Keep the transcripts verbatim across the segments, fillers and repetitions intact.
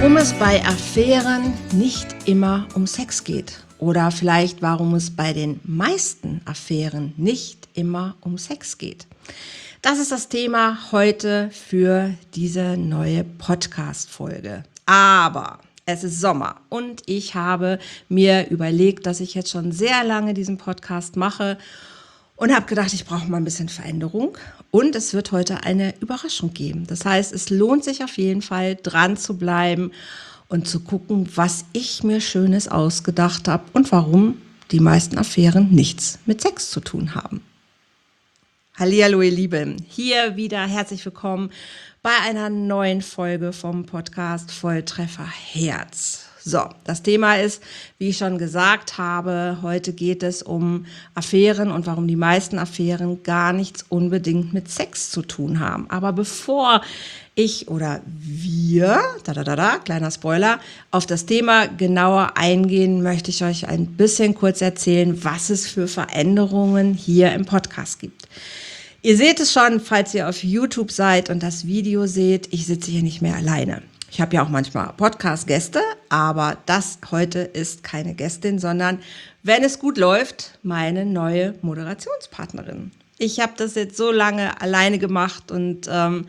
Warum es bei Affären nicht immer um Sex geht. Oder vielleicht, warum es bei den meisten Affären nicht immer um Sex geht. Das ist das Thema heute für diese neue Podcast-Folge. Aber es ist Sommer und ich habe mir überlegt, dass ich jetzt schon sehr lange diesen Podcast mache und habe gedacht, ich brauche mal ein bisschen Veränderung. Und es wird heute eine Überraschung geben. Das heißt, es lohnt sich auf jeden Fall, dran zu bleiben und zu gucken, was ich mir Schönes ausgedacht habe und warum die meisten Affären nichts mit Sex zu tun haben. Hallihallo, ihr Lieben. Hier wieder herzlich willkommen bei einer neuen Folge vom Podcast Volltreffer Herz. So, das Thema ist, wie ich schon gesagt habe, heute geht es um Affären und warum die meisten Affären gar nichts unbedingt mit Sex zu tun haben. Aber bevor ich oder wir, da da da da, kleiner Spoiler, auf das Thema genauer eingehen, möchte ich euch ein bisschen kurz erzählen, was es für Veränderungen hier im Podcast gibt. Ihr seht es schon, falls ihr auf YouTube seid und das Video seht, ich sitze hier nicht mehr alleine. Ich habe ja auch manchmal Podcast-Gäste, aber das heute ist keine Gästin, sondern, wenn es gut läuft, meine neue Moderationspartnerin. Ich habe das jetzt so lange alleine gemacht und ähm,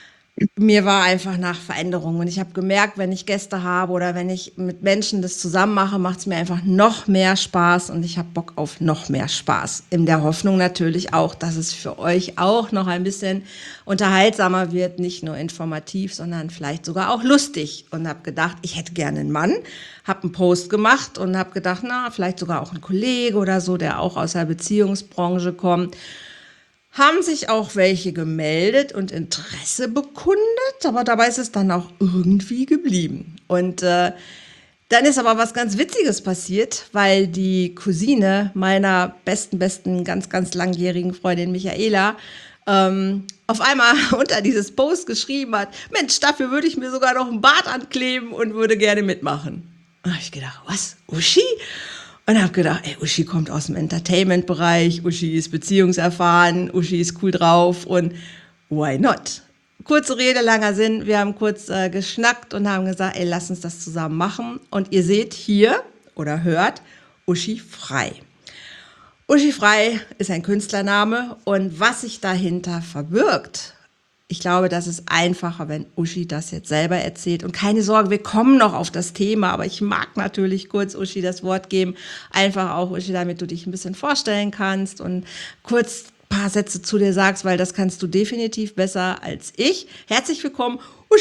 mir war einfach nach Veränderungen. Und ich habe gemerkt, wenn ich Gäste habe oder wenn ich mit Menschen das zusammen mache, macht es mir einfach noch mehr Spaß und ich habe Bock auf noch mehr Spaß. In der Hoffnung natürlich auch, dass es für euch auch noch ein bisschen unterhaltsamer wird, nicht nur informativ, sondern vielleicht sogar auch lustig. Und habe gedacht, ich hätte gerne einen Mann, habe einen Post gemacht und habe gedacht, na, vielleicht sogar auch ein Kollege oder so, der auch aus der Beziehungsbranche kommt. Haben sich auch welche gemeldet und Interesse bekundet, aber dabei ist es dann auch irgendwie geblieben. Und äh, dann ist aber was ganz Witziges passiert, weil die Cousine meiner besten, besten, ganz, ganz langjährigen Freundin Michaela ähm, auf einmal unter dieses Post geschrieben hat, Mensch, dafür würde ich mir sogar noch ein Bart ankleben und würde gerne mitmachen. Und da habe ich gedacht, was, Uschi? Und habe gedacht, ey, Uschi kommt aus dem Entertainment-Bereich, Uschi ist beziehungserfahren, Uschi ist cool drauf und why not? Kurze Rede, langer Sinn, wir haben kurz äh, geschnackt und haben gesagt, ey, lass uns das zusammen machen. Und ihr seht hier oder hört Uschi Frei. Uschi Frei ist ein Künstlername und was sich dahinter verbirgt, ich glaube, das ist einfacher, wenn Uschi das jetzt selber erzählt. Und keine Sorge, wir kommen noch auf das Thema, aber ich mag natürlich kurz Uschi das Wort geben. Einfach auch, Uschi, damit du dich ein bisschen vorstellen kannst und kurz ein paar Sätze zu dir sagst, weil das kannst du definitiv besser als ich. Herzlich willkommen,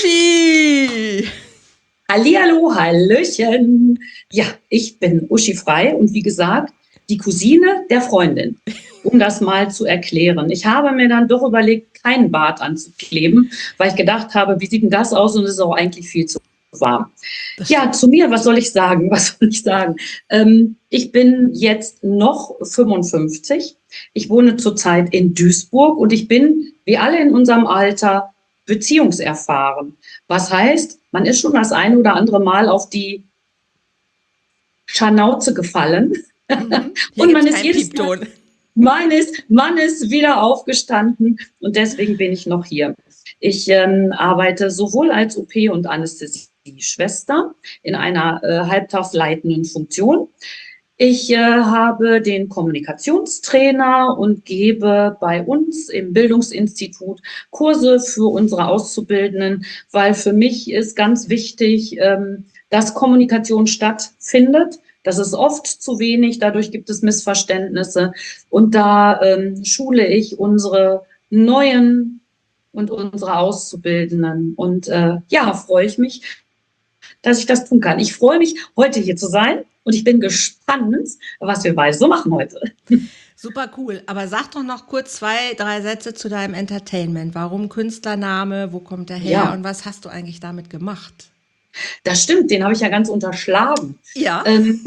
Uschi! Hallihallo, Hallöchen. Ja, ich bin Uschi Frei und wie gesagt, die Cousine der Freundin, um das mal zu erklären. Ich habe mir dann doch überlegt, keinen Bart anzukleben, weil ich gedacht habe, wie sieht denn das aus? Und es ist auch eigentlich viel zu warm. Ja, zu mir, was soll ich sagen? Was soll ich sagen? Ähm, ich bin jetzt noch fünfundfünfzig. Ich wohne zurzeit in Duisburg und ich bin, wie alle in unserem Alter, beziehungserfahren. Was heißt, man ist schon das eine oder andere Mal auf die Schnauze gefallen. Mhm. Und man ist jedes Mal, man ist, man ist wieder aufgestanden und deswegen bin ich noch hier. Ich ähm, arbeite sowohl als O P- und Anästhesieschwester in einer äh, halbtagsleitenden Funktion. Ich äh, habe den Kommunikationstrainer und gebe bei uns im Bildungsinstitut Kurse für unsere Auszubildenden, weil für mich ist ganz wichtig, ähm, dass Kommunikation stattfindet. Das ist oft zu wenig, dadurch gibt es Missverständnisse. Und da ähm, schule ich unsere neuen und unsere Auszubildenden. Und äh, ja, freue ich mich, dass ich das tun kann. Ich freue mich, heute hier zu sein und ich bin gespannt, was wir beide so machen heute. Super cool. Aber sag doch noch kurz zwei, drei Sätze zu deinem Entertainment. Warum Künstlername? Wo kommt der her? Ja. Und was hast du eigentlich damit gemacht? Das stimmt, den habe ich ja ganz unterschlagen. Ja. Ähm,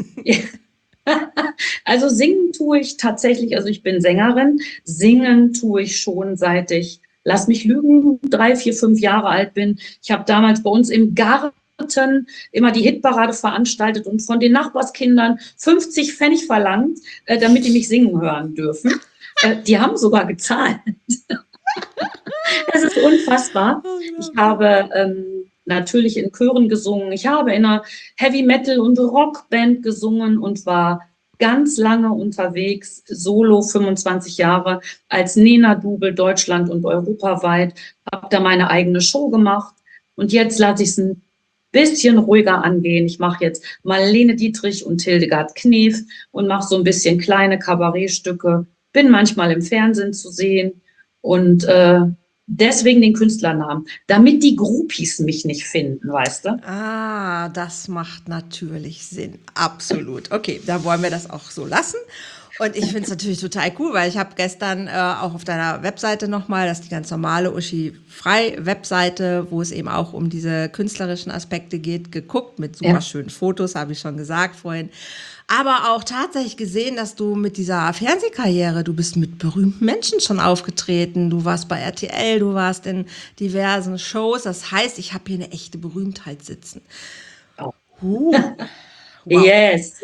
also singen tue ich tatsächlich, also ich bin Sängerin. Singen tue ich schon seit ich, lass mich lügen, drei, vier, fünf Jahre alt bin. Ich habe damals bei uns im Garten immer die Hitparade veranstaltet und von den Nachbarskindern fünfzig Pfennig verlangt, äh, damit die mich singen hören dürfen. Äh, die haben sogar gezahlt. Das ist unfassbar. Ich habe ähm, natürlich in Chören gesungen. Ich habe in einer Heavy-Metal- und Rockband gesungen und war ganz lange unterwegs, solo fünfundzwanzig Jahre, als Nena-Double deutschland- und europaweit, habe da meine eigene Show gemacht und jetzt lasse ich es ein bisschen ruhiger angehen. Ich mache jetzt Marlene Dietrich und Hildegard Knef und mache so ein bisschen kleine Kabarettstücke, bin manchmal im Fernsehen zu sehen und äh, deswegen den Künstlernamen, damit die Groupies mich nicht finden, weißt du? Ah, das macht natürlich Sinn. Absolut. Okay, da wollen wir das auch so lassen. Und ich finde es natürlich total cool, weil ich habe gestern äh, auch auf deiner Webseite nochmal, das ist die ganz normale Uschi Frei Webseite, wo es eben auch um diese künstlerischen Aspekte geht, geguckt mit super Ja. schönen Fotos, habe ich schon gesagt vorhin. Aber auch tatsächlich gesehen, dass du mit dieser Fernsehkarriere, du bist mit berühmten Menschen schon aufgetreten, du warst bei R T L, du warst in diversen Shows. Das heißt, ich habe hier eine echte Berühmtheit sitzen. Oh. Huh. Wow. Yes.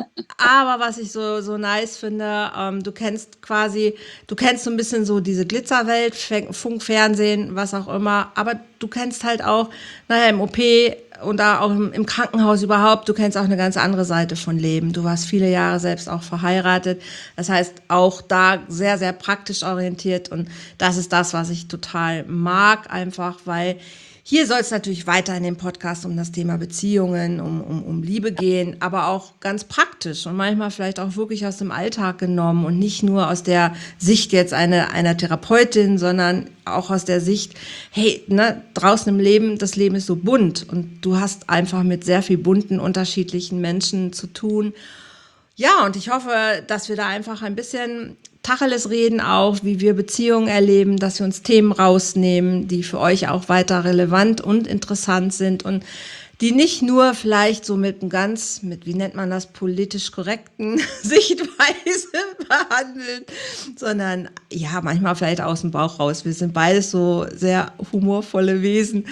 Aber was ich so, so nice finde, ähm, du kennst quasi, du kennst so ein bisschen so diese Glitzerwelt, Fe- Funk, Fernsehen, was auch immer, aber du kennst halt auch, naja, im O P und da auch im, im Krankenhaus überhaupt, du kennst auch eine ganz andere Seite von Leben. Du warst viele Jahre selbst auch verheiratet. Das heißt, auch da sehr, sehr praktisch orientiert und das ist das, was ich total mag, einfach, weil hier soll es natürlich weiter in dem Podcast um das Thema Beziehungen, um, um, um Liebe gehen, aber auch ganz praktisch und manchmal vielleicht auch wirklich aus dem Alltag genommen und nicht nur aus der Sicht jetzt eine, einer Therapeutin, sondern auch aus der Sicht, hey, ne, draußen im Leben, das Leben ist so bunt und du hast einfach mit sehr viel bunten, unterschiedlichen Menschen zu tun. Ja, und ich hoffe, dass wir da einfach ein bisschen Tacheles reden auch, wie wir Beziehungen erleben, dass wir uns Themen rausnehmen, die für euch auch weiter relevant und interessant sind und die nicht nur vielleicht so mit einem ganz, mit, wie nennt man das, politisch korrekten Sichtweise behandeln, sondern ja, manchmal vielleicht aus dem Bauch raus. Wir sind beides so sehr humorvolle Wesen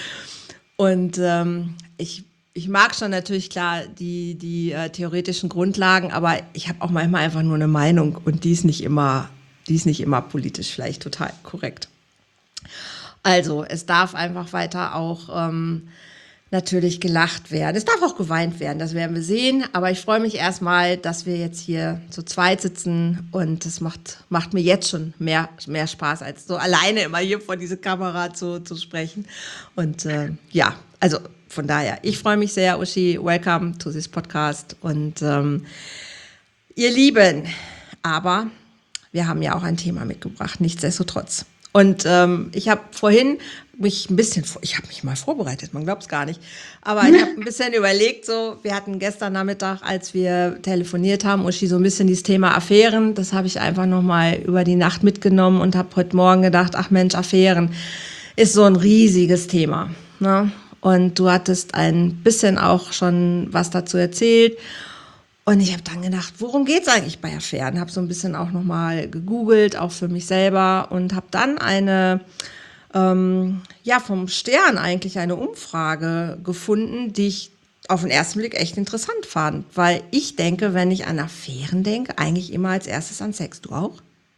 und ähm, ich Ich mag schon natürlich klar die, die äh, theoretischen Grundlagen, aber ich habe auch manchmal einfach nur eine Meinung und die ist nicht immer, die ist nicht immer politisch vielleicht total korrekt. Also es darf einfach weiter auch ähm, natürlich gelacht werden. Es darf auch geweint werden, das werden wir sehen. Aber ich freue mich erstmal, dass wir jetzt hier zu zweit sitzen und es macht, macht mir jetzt schon mehr, mehr Spaß, als so alleine immer hier vor diese Kamera zu, zu sprechen. Und äh, ja, also von daher, ich freue mich sehr, Uschi, welcome to this podcast. Und ähm, ihr Lieben, aber wir haben ja auch ein Thema mitgebracht, nichtsdestotrotz. Und ähm, ich habe vorhin mich ein bisschen, ich habe mich mal vorbereitet, man glaubt es gar nicht, aber ich habe ein bisschen überlegt, so, wir hatten gestern Nachmittag, als wir telefoniert haben, Uschi, so ein bisschen dieses Thema Affären, das habe ich einfach nochmal über die Nacht mitgenommen und habe heute Morgen gedacht, ach Mensch, Affären ist so ein riesiges Thema, ne? Und du hattest ein bisschen auch schon was dazu erzählt. Und ich habe dann gedacht, worum geht's eigentlich bei Affären? Habe so ein bisschen auch nochmal gegoogelt, auch für mich selber. Und habe dann eine, ähm, ja, vom Stern eigentlich eine Umfrage gefunden, die ich auf den ersten Blick echt interessant fand. Weil ich denke, wenn ich an Affären denke, eigentlich immer als erstes an Sex. Du auch?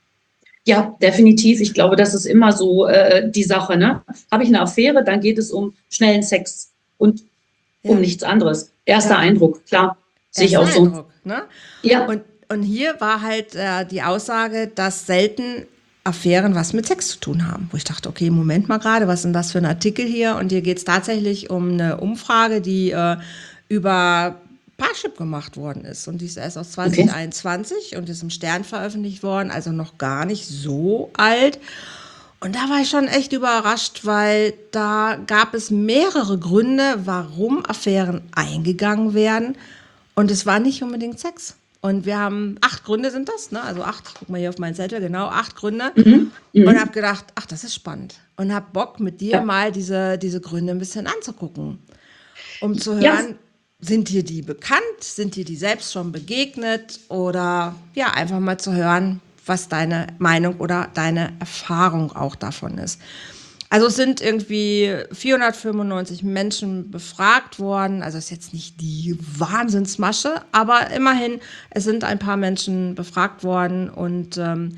Ja, definitiv. Ich glaube, das ist immer so äh, die Sache, ne? Habe ich eine Affäre, dann geht es um schnellen Sex und um Ja. nichts anderes. Erster Ja. Eindruck, klar, sehe ich Erster auch so. Eindruck, ne? Ja, Und, und hier war halt äh, die Aussage, dass selten Affären was mit Sex zu tun haben. Wo ich dachte, okay, Moment mal gerade, was ist denn das für ein Artikel hier? Und hier geht es tatsächlich um eine Umfrage, die äh, über Parship gemacht worden ist. Und die ist erst aus okay. zwanzig einundzwanzig und ist im Stern veröffentlicht worden, also noch gar nicht so alt. Und da war ich schon echt überrascht, weil da gab es mehrere Gründe, warum Affären eingegangen werden. Und es war nicht unbedingt Sex. Und wir haben acht Gründe sind das, ne? Also acht, ich guck mal hier auf meinen Zettel, genau, acht Gründe. Mhm. Und Mhm. habe gedacht, ach, das ist spannend. Und habe Bock, mit dir Ja. mal diese, diese Gründe ein bisschen anzugucken. Um zu Ja. hören, sind dir die bekannt? Sind dir die selbst schon begegnet? Oder ja, einfach mal zu hören, was deine Meinung oder deine Erfahrung auch davon ist. Also es sind irgendwie vierhundertfünfundneunzig Menschen befragt worden. Also ist jetzt nicht die Wahnsinnsmasche, aber immerhin, es sind ein paar Menschen befragt worden. Und ähm,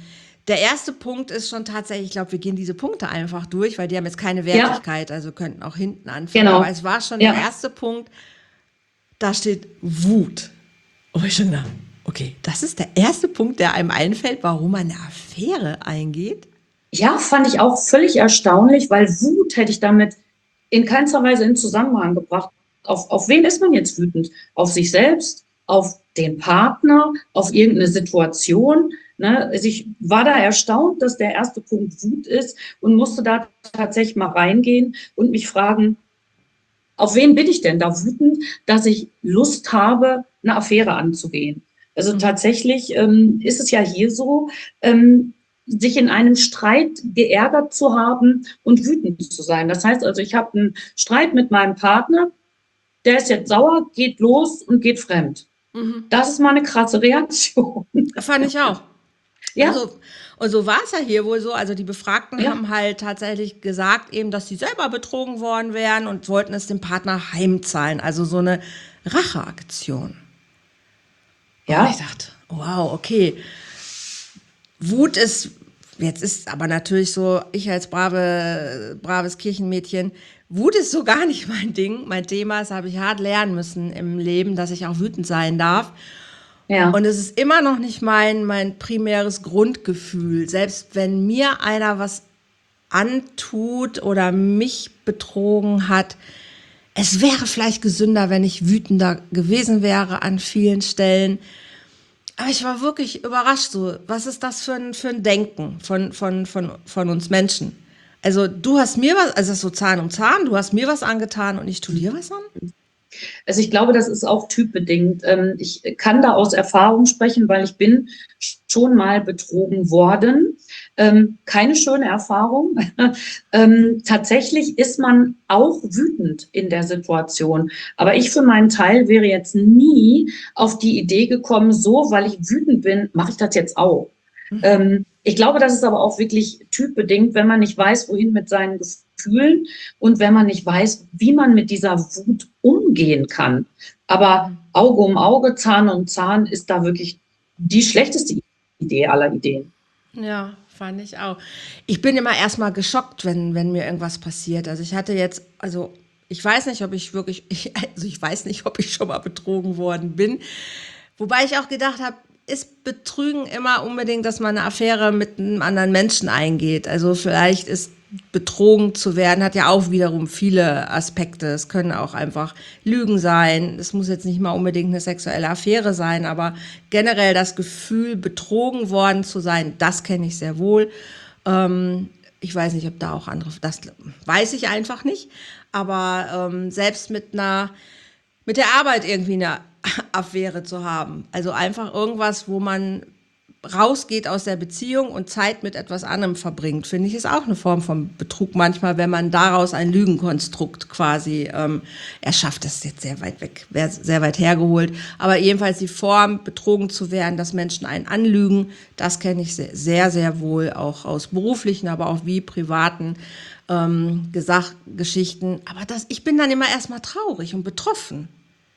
Der erste Punkt ist schon tatsächlich, ich glaube, wir gehen diese Punkte einfach durch, weil die haben jetzt keine Ja, Wertigkeit, also könnten auch hinten anfangen. Aber genau. es war schon der Ja. erste Punkt, da steht Wut. Und ich schon gedacht, okay, das ist der erste Punkt, der einem einfällt, warum man eine Affäre eingeht. Ja, fand ich auch völlig erstaunlich, weil Wut hätte ich damit in keinster Weise in Zusammenhang gebracht. Auf, auf wen ist man jetzt wütend? Auf sich selbst, auf den Partner, auf irgendeine Situation? Ne? Also ich war da erstaunt, dass der erste Punkt Wut ist und musste da tatsächlich mal reingehen und mich fragen, auf wen bin ich denn da wütend, dass ich Lust habe, eine Affäre anzugehen? Also Mhm. tatsächlich ähm, ist es ja hier so, ähm, sich in einem Streit geärgert zu haben und wütend zu sein. Das heißt also, ich habe einen Streit mit meinem Partner, der ist jetzt sauer, geht los und geht fremd. Mhm. Das ist mal eine krasse Reaktion. Fand ich auch. Ja, Also, und so war es ja hier wohl so. Also die Befragten ja, haben halt tatsächlich gesagt, eben, dass sie selber betrogen worden wären und wollten es dem Partner heimzahlen. Also so eine Racheaktion. Und ich ja, dachte, wow, okay. Wut ist, jetzt ist aber natürlich so, ich als brave, braves Kirchenmädchen, Wut ist so gar nicht mein Ding. Mein Thema, das habe ich hart lernen müssen im Leben, dass ich auch wütend sein darf. ja, Und es ist immer noch nicht mein, mein primäres Grundgefühl. Selbst wenn mir einer was antut oder mich betrogen hat, es wäre vielleicht gesünder, wenn ich wütender gewesen wäre an vielen Stellen. Aber ich war wirklich überrascht so. Was ist das für ein, für ein Denken von, von, von, von uns Menschen? Also du hast mir was, also das ist so Zahn um Zahn, du hast mir was angetan und ich tue dir was an? Also ich glaube, das ist auch typbedingt. Ähm, Ich kann da aus Erfahrung sprechen, weil ich bin schon mal betrogen worden. Ähm, Keine schöne Erfahrung. Ähm, Tatsächlich ist man auch wütend in der Situation. Aber ich für meinen Teil wäre jetzt nie auf die Idee gekommen, so, weil ich wütend bin, mache ich das jetzt auch. Ähm, Ich glaube, das ist aber auch wirklich typbedingt, wenn man nicht weiß, wohin mit seinen Gefühlen und wenn man nicht weiß, wie man mit dieser Wut umgehen kann. Aber Auge um Auge, Zahn um Zahn ist da wirklich die schlechteste Idee aller Ideen. Ja, fand ich auch. Ich bin immer erstmal geschockt, wenn, wenn mir irgendwas passiert. Also ich hatte jetzt, also ich weiß nicht, ob ich wirklich, ich, also ich weiß nicht, ob ich schon mal betrogen worden bin. Wobei ich auch gedacht habe, ist Betrügen immer unbedingt, dass man eine Affäre mit einem anderen Menschen eingeht? Also vielleicht ist betrogen zu werden, hat ja auch wiederum viele Aspekte. Es können auch einfach Lügen sein. Es muss jetzt nicht mal unbedingt eine sexuelle Affäre sein, aber generell das Gefühl, betrogen worden zu sein, das kenne ich sehr wohl. Ähm, ich weiß nicht, ob da auch andere, das weiß ich einfach nicht. Aber ähm, selbst mit einer mit der Arbeit irgendwie eine Affäre zu haben. Also einfach irgendwas, wo man rausgeht aus der Beziehung und Zeit mit etwas anderem verbringt, finde ich, ist auch eine Form von Betrug manchmal, wenn man daraus ein Lügenkonstrukt quasi ähm, erschafft. Das ist jetzt sehr weit weg, sehr weit hergeholt. Aber jedenfalls die Form, betrogen zu werden, dass Menschen einen anlügen, das kenne ich sehr, sehr, sehr wohl, auch aus beruflichen, aber auch wie privaten ähm, Gesach Geschichten. Aber das, ich bin dann immer erstmal traurig und betroffen.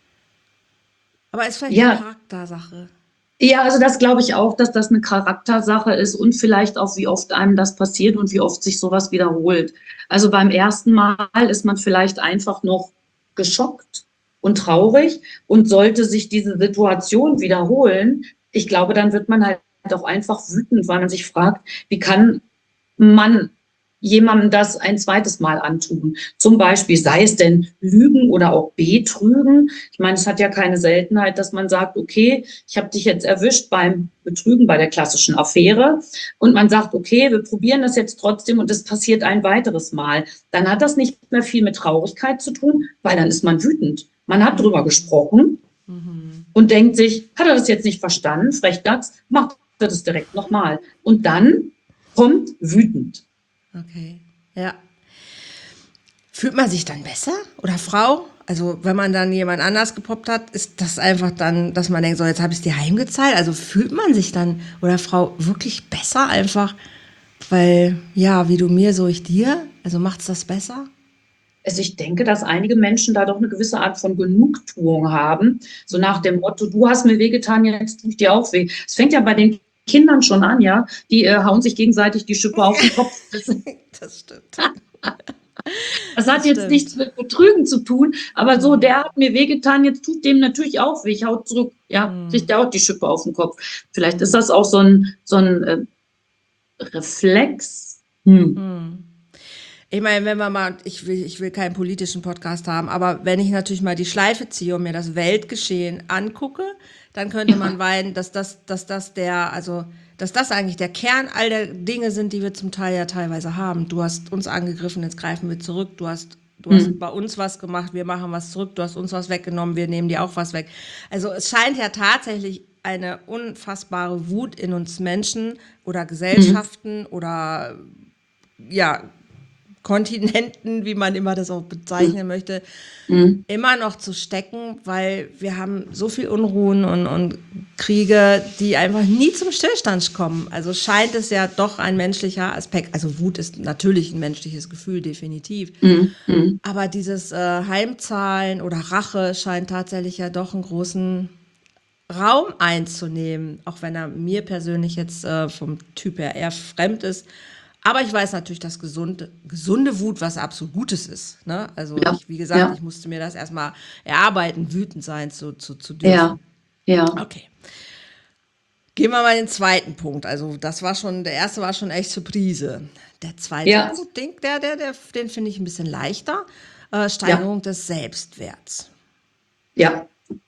Aber ist vielleicht eine Ja, Charaktersache. ja, also das glaube ich auch, dass das eine Charaktersache ist und vielleicht auch, wie oft einem das passiert und wie oft sich sowas wiederholt. Also beim ersten Mal ist man vielleicht einfach noch geschockt und traurig und sollte sich diese Situation wiederholen, ich glaube, dann wird man halt auch einfach wütend, weil man sich fragt, wie kann man jemandem das ein zweites Mal antun. Zum Beispiel, sei es denn Lügen oder auch Betrügen. Ich meine, es hat ja keine Seltenheit, dass man sagt, okay, ich habe dich jetzt erwischt beim Betrügen, bei der klassischen Affäre. Und man sagt, okay, wir probieren das jetzt trotzdem und es passiert ein weiteres Mal. Dann hat das nicht mehr viel mit Traurigkeit zu tun, weil dann ist man wütend. Man hat drüber gesprochen und denkt sich, hat er das jetzt nicht verstanden? Frechdachs, macht er das direkt nochmal. Und dann kommt wütend. Okay, ja. Fühlt man sich dann besser oder Frau? Also wenn man dann jemand anders gepoppt hat, ist das einfach dann, dass man denkt, so jetzt habe ich es dir heimgezahlt. Also fühlt man sich dann oder Frau wirklich besser einfach, weil ja, wie du mir, so ich dir. Also macht's das besser? Also ich denke, dass einige Menschen da doch eine gewisse Art von Genugtuung haben. So nach dem Motto, du hast mir wehgetan, jetzt tue ich dir auch weh. Es fängt ja bei den Kindern schon an, ja. Die äh, hauen sich gegenseitig die Schippe auf den Kopf. Das, Das stimmt. das hat Das jetzt stimmt. nichts mit Betrügen zu tun, aber so, Mhm. der hat mir wehgetan, jetzt tut dem natürlich auch weh. Ich hau zurück, ja, Mhm. kriegt der auch die Schippe auf den Kopf. Vielleicht ist das auch so ein, so ein äh, Reflex. Hm. Mhm. Ich meine, wenn wir mal, ich will, ich will keinen politischen Podcast haben, aber wenn ich natürlich mal die Schleife ziehe und mir das Weltgeschehen angucke, dann könnte man meinen, dass das, dass das der, also, dass das eigentlich der Kern all der Dinge sind, die wir zum Teil ja teilweise haben. Du hast uns angegriffen, jetzt greifen wir zurück. Du hast, du hast Hm. bei uns was gemacht, wir machen was zurück. Du hast uns was weggenommen, wir nehmen dir auch was weg. Also es scheint ja tatsächlich eine unfassbare Wut in uns Menschen oder Gesellschaften oder ja, Kontinenten, wie man immer das auch bezeichnen möchte, Hm. immer noch zu stecken, weil wir haben so viel Unruhen und, und Kriege, die einfach nie zum Stillstand kommen. Also scheint es ja doch ein menschlicher Aspekt. Also Wut ist natürlich ein menschliches Gefühl, definitiv. Hm. Hm. Aber dieses äh, Heimzahlen oder Rache scheint tatsächlich ja doch einen großen Raum einzunehmen, auch wenn er mir persönlich jetzt äh, vom Typ her eher fremd ist. Aber ich weiß natürlich, dass gesunde, gesunde Wut was absolut Gutes ist. Ne? Also Ja, ich, wie gesagt, ja, ich musste mir das erstmal erarbeiten, wütend sein zu, zu, zu ja, dürfen. ja, Okay. Gehen wir mal den zweiten Punkt. Also das war schon, der erste war schon echt Surprise. Der zweite ja, Punkt, den, der, der, der, den finde ich ein bisschen leichter. Äh, ja, Steigerung des Selbstwerts. ja.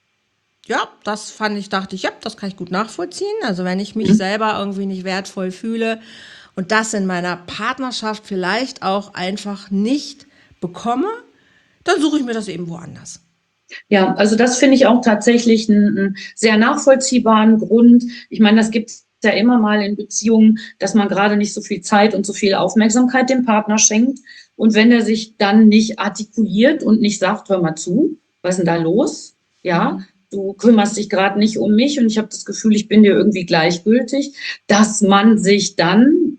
Ja, das fand ich, dachte ich, ja, das kann ich gut nachvollziehen. Also wenn ich mich Hm. selber irgendwie nicht wertvoll fühle und das in meiner Partnerschaft vielleicht auch einfach nicht bekomme, dann suche ich mir das eben woanders. Ja, also das finde ich auch tatsächlich einen, einen sehr nachvollziehbaren Grund. Ich meine, das gibt es ja immer mal in Beziehungen, dass man gerade nicht so viel Zeit und so viel Aufmerksamkeit dem Partner schenkt. Und wenn er sich dann nicht artikuliert und nicht sagt, hör mal zu, was ist denn da los? Ja, du kümmerst dich gerade nicht um mich und ich habe das Gefühl, ich bin dir irgendwie gleichgültig, dass man sich dann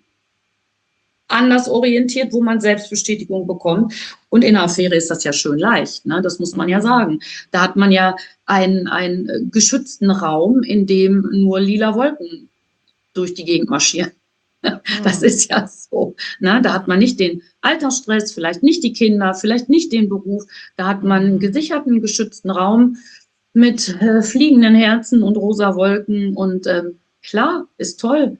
anders orientiert, wo man Selbstbestätigung bekommt. Und in einer Affäre ist das ja schön leicht, ne? Das muss man ja sagen. Da hat man ja einen, einen geschützten Raum, in dem nur lila Wolken durch die Gegend marschieren. Das ist ja so. Ne? Da hat man nicht den Alltagsstress, vielleicht nicht die Kinder, vielleicht nicht den Beruf. Da hat man einen gesicherten, geschützten Raum mit äh, fliegenden Herzen und rosa Wolken. Und ähm, klar, ist toll.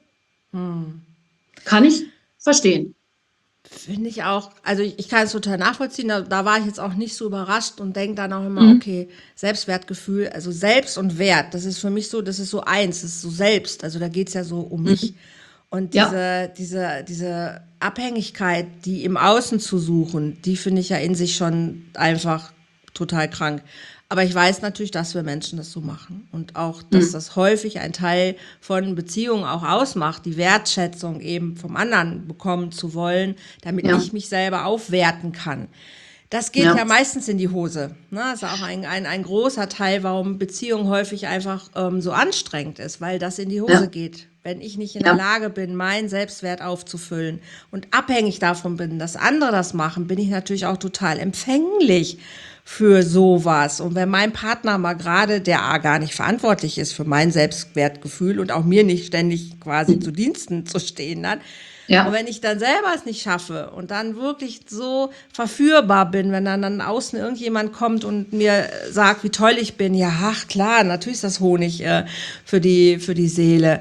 Kann ich verstehen. Finde ich auch, also ich, ich kann es total nachvollziehen, da, da war ich jetzt auch nicht so überrascht und denke dann auch immer, Mhm. okay, Selbstwertgefühl, also Selbst und Wert, das ist für mich so, das ist so eins, das ist so selbst, also da geht es ja so um mich. Und Ja. diese, diese, diese Abhängigkeit, die im Außen zu suchen, die finde ich ja in sich schon einfach total krank. Aber ich weiß natürlich, dass wir Menschen das so machen und auch, dass das häufig ein Teil von Beziehungen auch ausmacht, die Wertschätzung eben vom anderen bekommen zu wollen, damit Ja. ich mich selber aufwerten kann. Das geht ja, Ja. meistens in die Hose. Ne? Das ist auch ein, ein, ein großer Teil, warum Beziehung häufig einfach ähm, so anstrengend ist, weil das in die Hose Ja. geht. Wenn ich nicht in Ja. der Lage bin, meinen Selbstwert aufzufüllen und abhängig davon bin, dass andere das machen, bin ich natürlich auch total empfänglich für sowas. Und wenn mein Partner mal gerade, der A, gar nicht verantwortlich ist für mein Selbstwertgefühl und auch mir nicht ständig quasi zu Diensten zu stehen hat, Ja. und wenn ich dann selber es nicht schaffe und dann wirklich so verführbar bin, wenn dann, dann außen irgendjemand kommt und mir sagt, wie toll ich bin, ja, ach klar, natürlich ist das Honig äh, für die, für die Seele.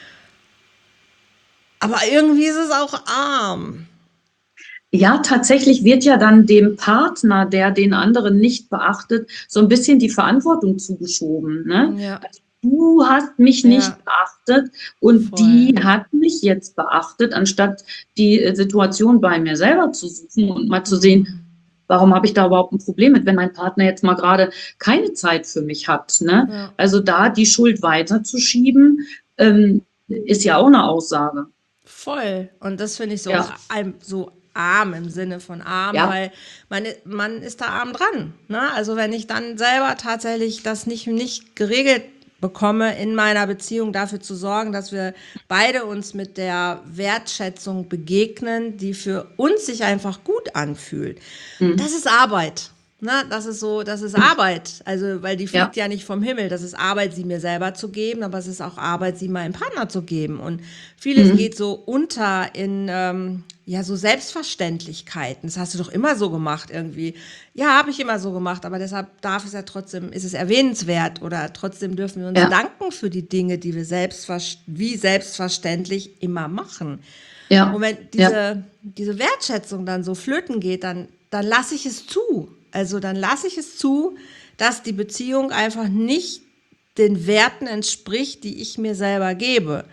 Aber irgendwie ist es auch arm. Ja, tatsächlich wird ja dann dem Partner, der den anderen nicht beachtet, so ein bisschen die Verantwortung zugeschoben. Ne? Ja, Also, du hast mich Ja. nicht beachtet und Voll. die hat mich jetzt beachtet, anstatt die äh, Situation bei mir selber zu suchen und mal zu sehen, warum habe ich da überhaupt ein Problem mit, wenn mein Partner jetzt mal gerade keine Zeit für mich hat. Ne? Ja. Also da die Schuld weiterzuschieben, ähm, ist ja auch eine Aussage. Voll. Und das finde ich so, Ja. ein- so arm im Sinne von arm, Ja. weil man, man ist da arm dran. Ne? Also wenn ich dann selber tatsächlich das nicht, nicht geregelt bekomme, in meiner Beziehung dafür zu sorgen, dass wir beide uns mit der Wertschätzung begegnen, die für uns sich einfach gut anfühlt. Mhm. Das ist Arbeit. ne, das ist so, das ist Arbeit. Also, weil die Ja. fliegt ja nicht vom Himmel. Das ist Arbeit, sie mir selber zu geben, aber es ist auch Arbeit, sie meinem Partner zu geben. Und vieles Mhm. geht so unter in, ähm, ja, so Selbstverständlichkeiten. Das hast du doch immer so gemacht irgendwie. Ja, habe ich immer so gemacht, aber deshalb darf es ja trotzdem, ist es erwähnenswert oder trotzdem dürfen wir uns Ja. danken für die Dinge, die wir selbstver- wie selbstverständlich immer machen. Ja. Und wenn Ja. diese, diese Wertschätzung dann so flöten geht, dann, dann lasse ich es zu. Also dann lasse ich es zu, dass die Beziehung einfach nicht den Werten entspricht, die ich mir selber gebe.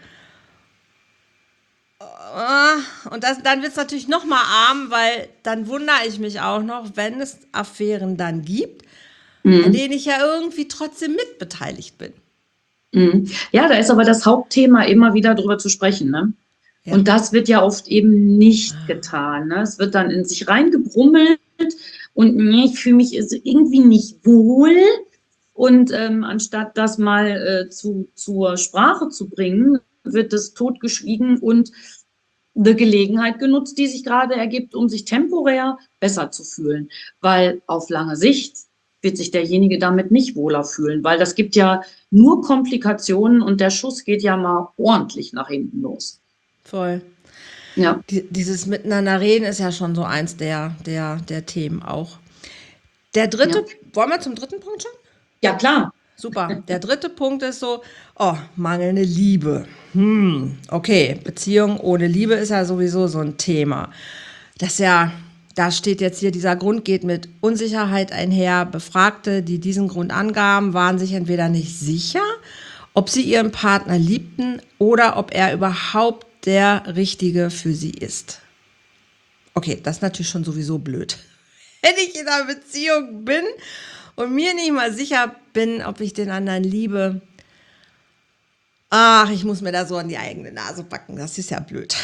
Und das, dann wird es natürlich noch mal arm, weil dann wundere ich mich auch noch, wenn es Affären dann gibt, Mhm. an denen ich ja irgendwie trotzdem mitbeteiligt bin. Mhm. Ja, da ist aber das Hauptthema, immer wieder drüber zu sprechen, ne? Ja. Und das wird ja oft eben nicht getan, ne? Es wird dann in sich reingebrummelt und nee, ich fühle mich irgendwie nicht wohl. Und ähm, anstatt das mal äh, zu, zur Sprache zu bringen, wird es totgeschwiegen und eine Gelegenheit genutzt, die sich gerade ergibt, um sich temporär besser zu fühlen. Weil auf lange Sicht wird sich derjenige damit nicht wohler fühlen, weil das gibt ja nur Komplikationen und der Schuss geht ja mal ordentlich nach hinten los. Voll. Ja. Die, dieses Miteinander reden ist ja schon so eins der, der, der Themen auch. Der dritte, Ja. wollen wir zum dritten Punkt schon? Ja, klar. Super. Der dritte Punkt ist so, oh, mangelnde Liebe. Hm, okay, Beziehung ohne Liebe ist ja sowieso so ein Thema. Das ja, da steht jetzt hier, dieser Grund geht mit Unsicherheit einher. Befragte, die diesen Grund angaben, waren sich entweder nicht sicher, ob sie ihren Partner liebten oder ob er überhaupt der Richtige für sie ist. Okay, das ist natürlich schon sowieso blöd. Wenn ich in einer Beziehung bin und mir nicht mal sicher bin, ob ich den anderen liebe, ach, ich muss mir da so an die eigene Nase packen. Das ist ja blöd.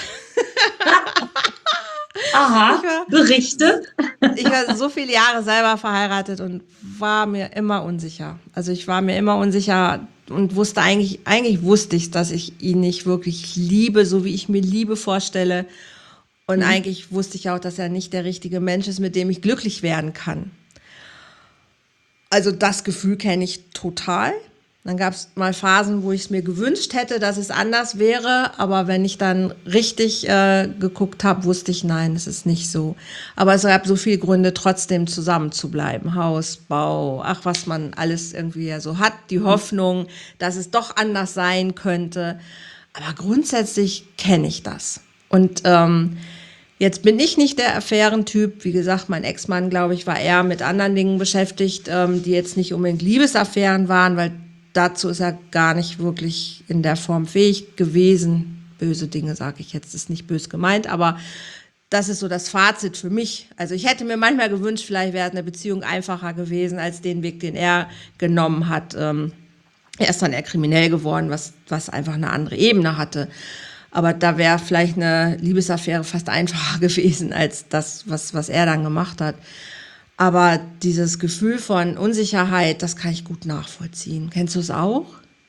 Aha, Ich war, Berichte. ich war so viele Jahre selber verheiratet und war mir immer unsicher. Also ich war mir immer unsicher und wusste eigentlich, eigentlich wusste ich, dass ich ihn nicht wirklich liebe, so wie ich mir Liebe vorstelle. Und Mhm. eigentlich wusste ich auch, dass er nicht der richtige Mensch ist, mit dem ich glücklich werden kann. Also das Gefühl kenne ich total. Dann gab es mal Phasen, wo ich es mir gewünscht hätte, dass es anders wäre. Aber wenn ich dann richtig äh, geguckt habe, wusste ich, nein, es ist nicht so. Aber es gab so viele Gründe, trotzdem zusammen zu bleiben. Haus, Bau, ach, was man alles irgendwie ja so hat. Die Hoffnung, dass es doch anders sein könnte. Aber grundsätzlich kenne ich das. Und ähm, jetzt bin ich nicht der Affärentyp. Wie gesagt, mein Ex-Mann, glaube ich, war eher mit anderen Dingen beschäftigt, ähm, die jetzt nicht unbedingt Liebesaffären waren, weil dazu ist er gar nicht wirklich in der Form fähig gewesen. Böse Dinge sage ich jetzt, ist nicht böse gemeint, aber das ist so das Fazit für mich. Also ich hätte mir manchmal gewünscht, vielleicht wäre eine Beziehung einfacher gewesen als den Weg, den er genommen hat. Ähm, er ist dann eher kriminell geworden, was, was einfach eine andere Ebene hatte. Aber da wäre vielleicht eine Liebesaffäre fast einfacher gewesen als das, was, was er dann gemacht hat. Aber dieses Gefühl von Unsicherheit, das kann ich gut nachvollziehen. Kennst du es auch?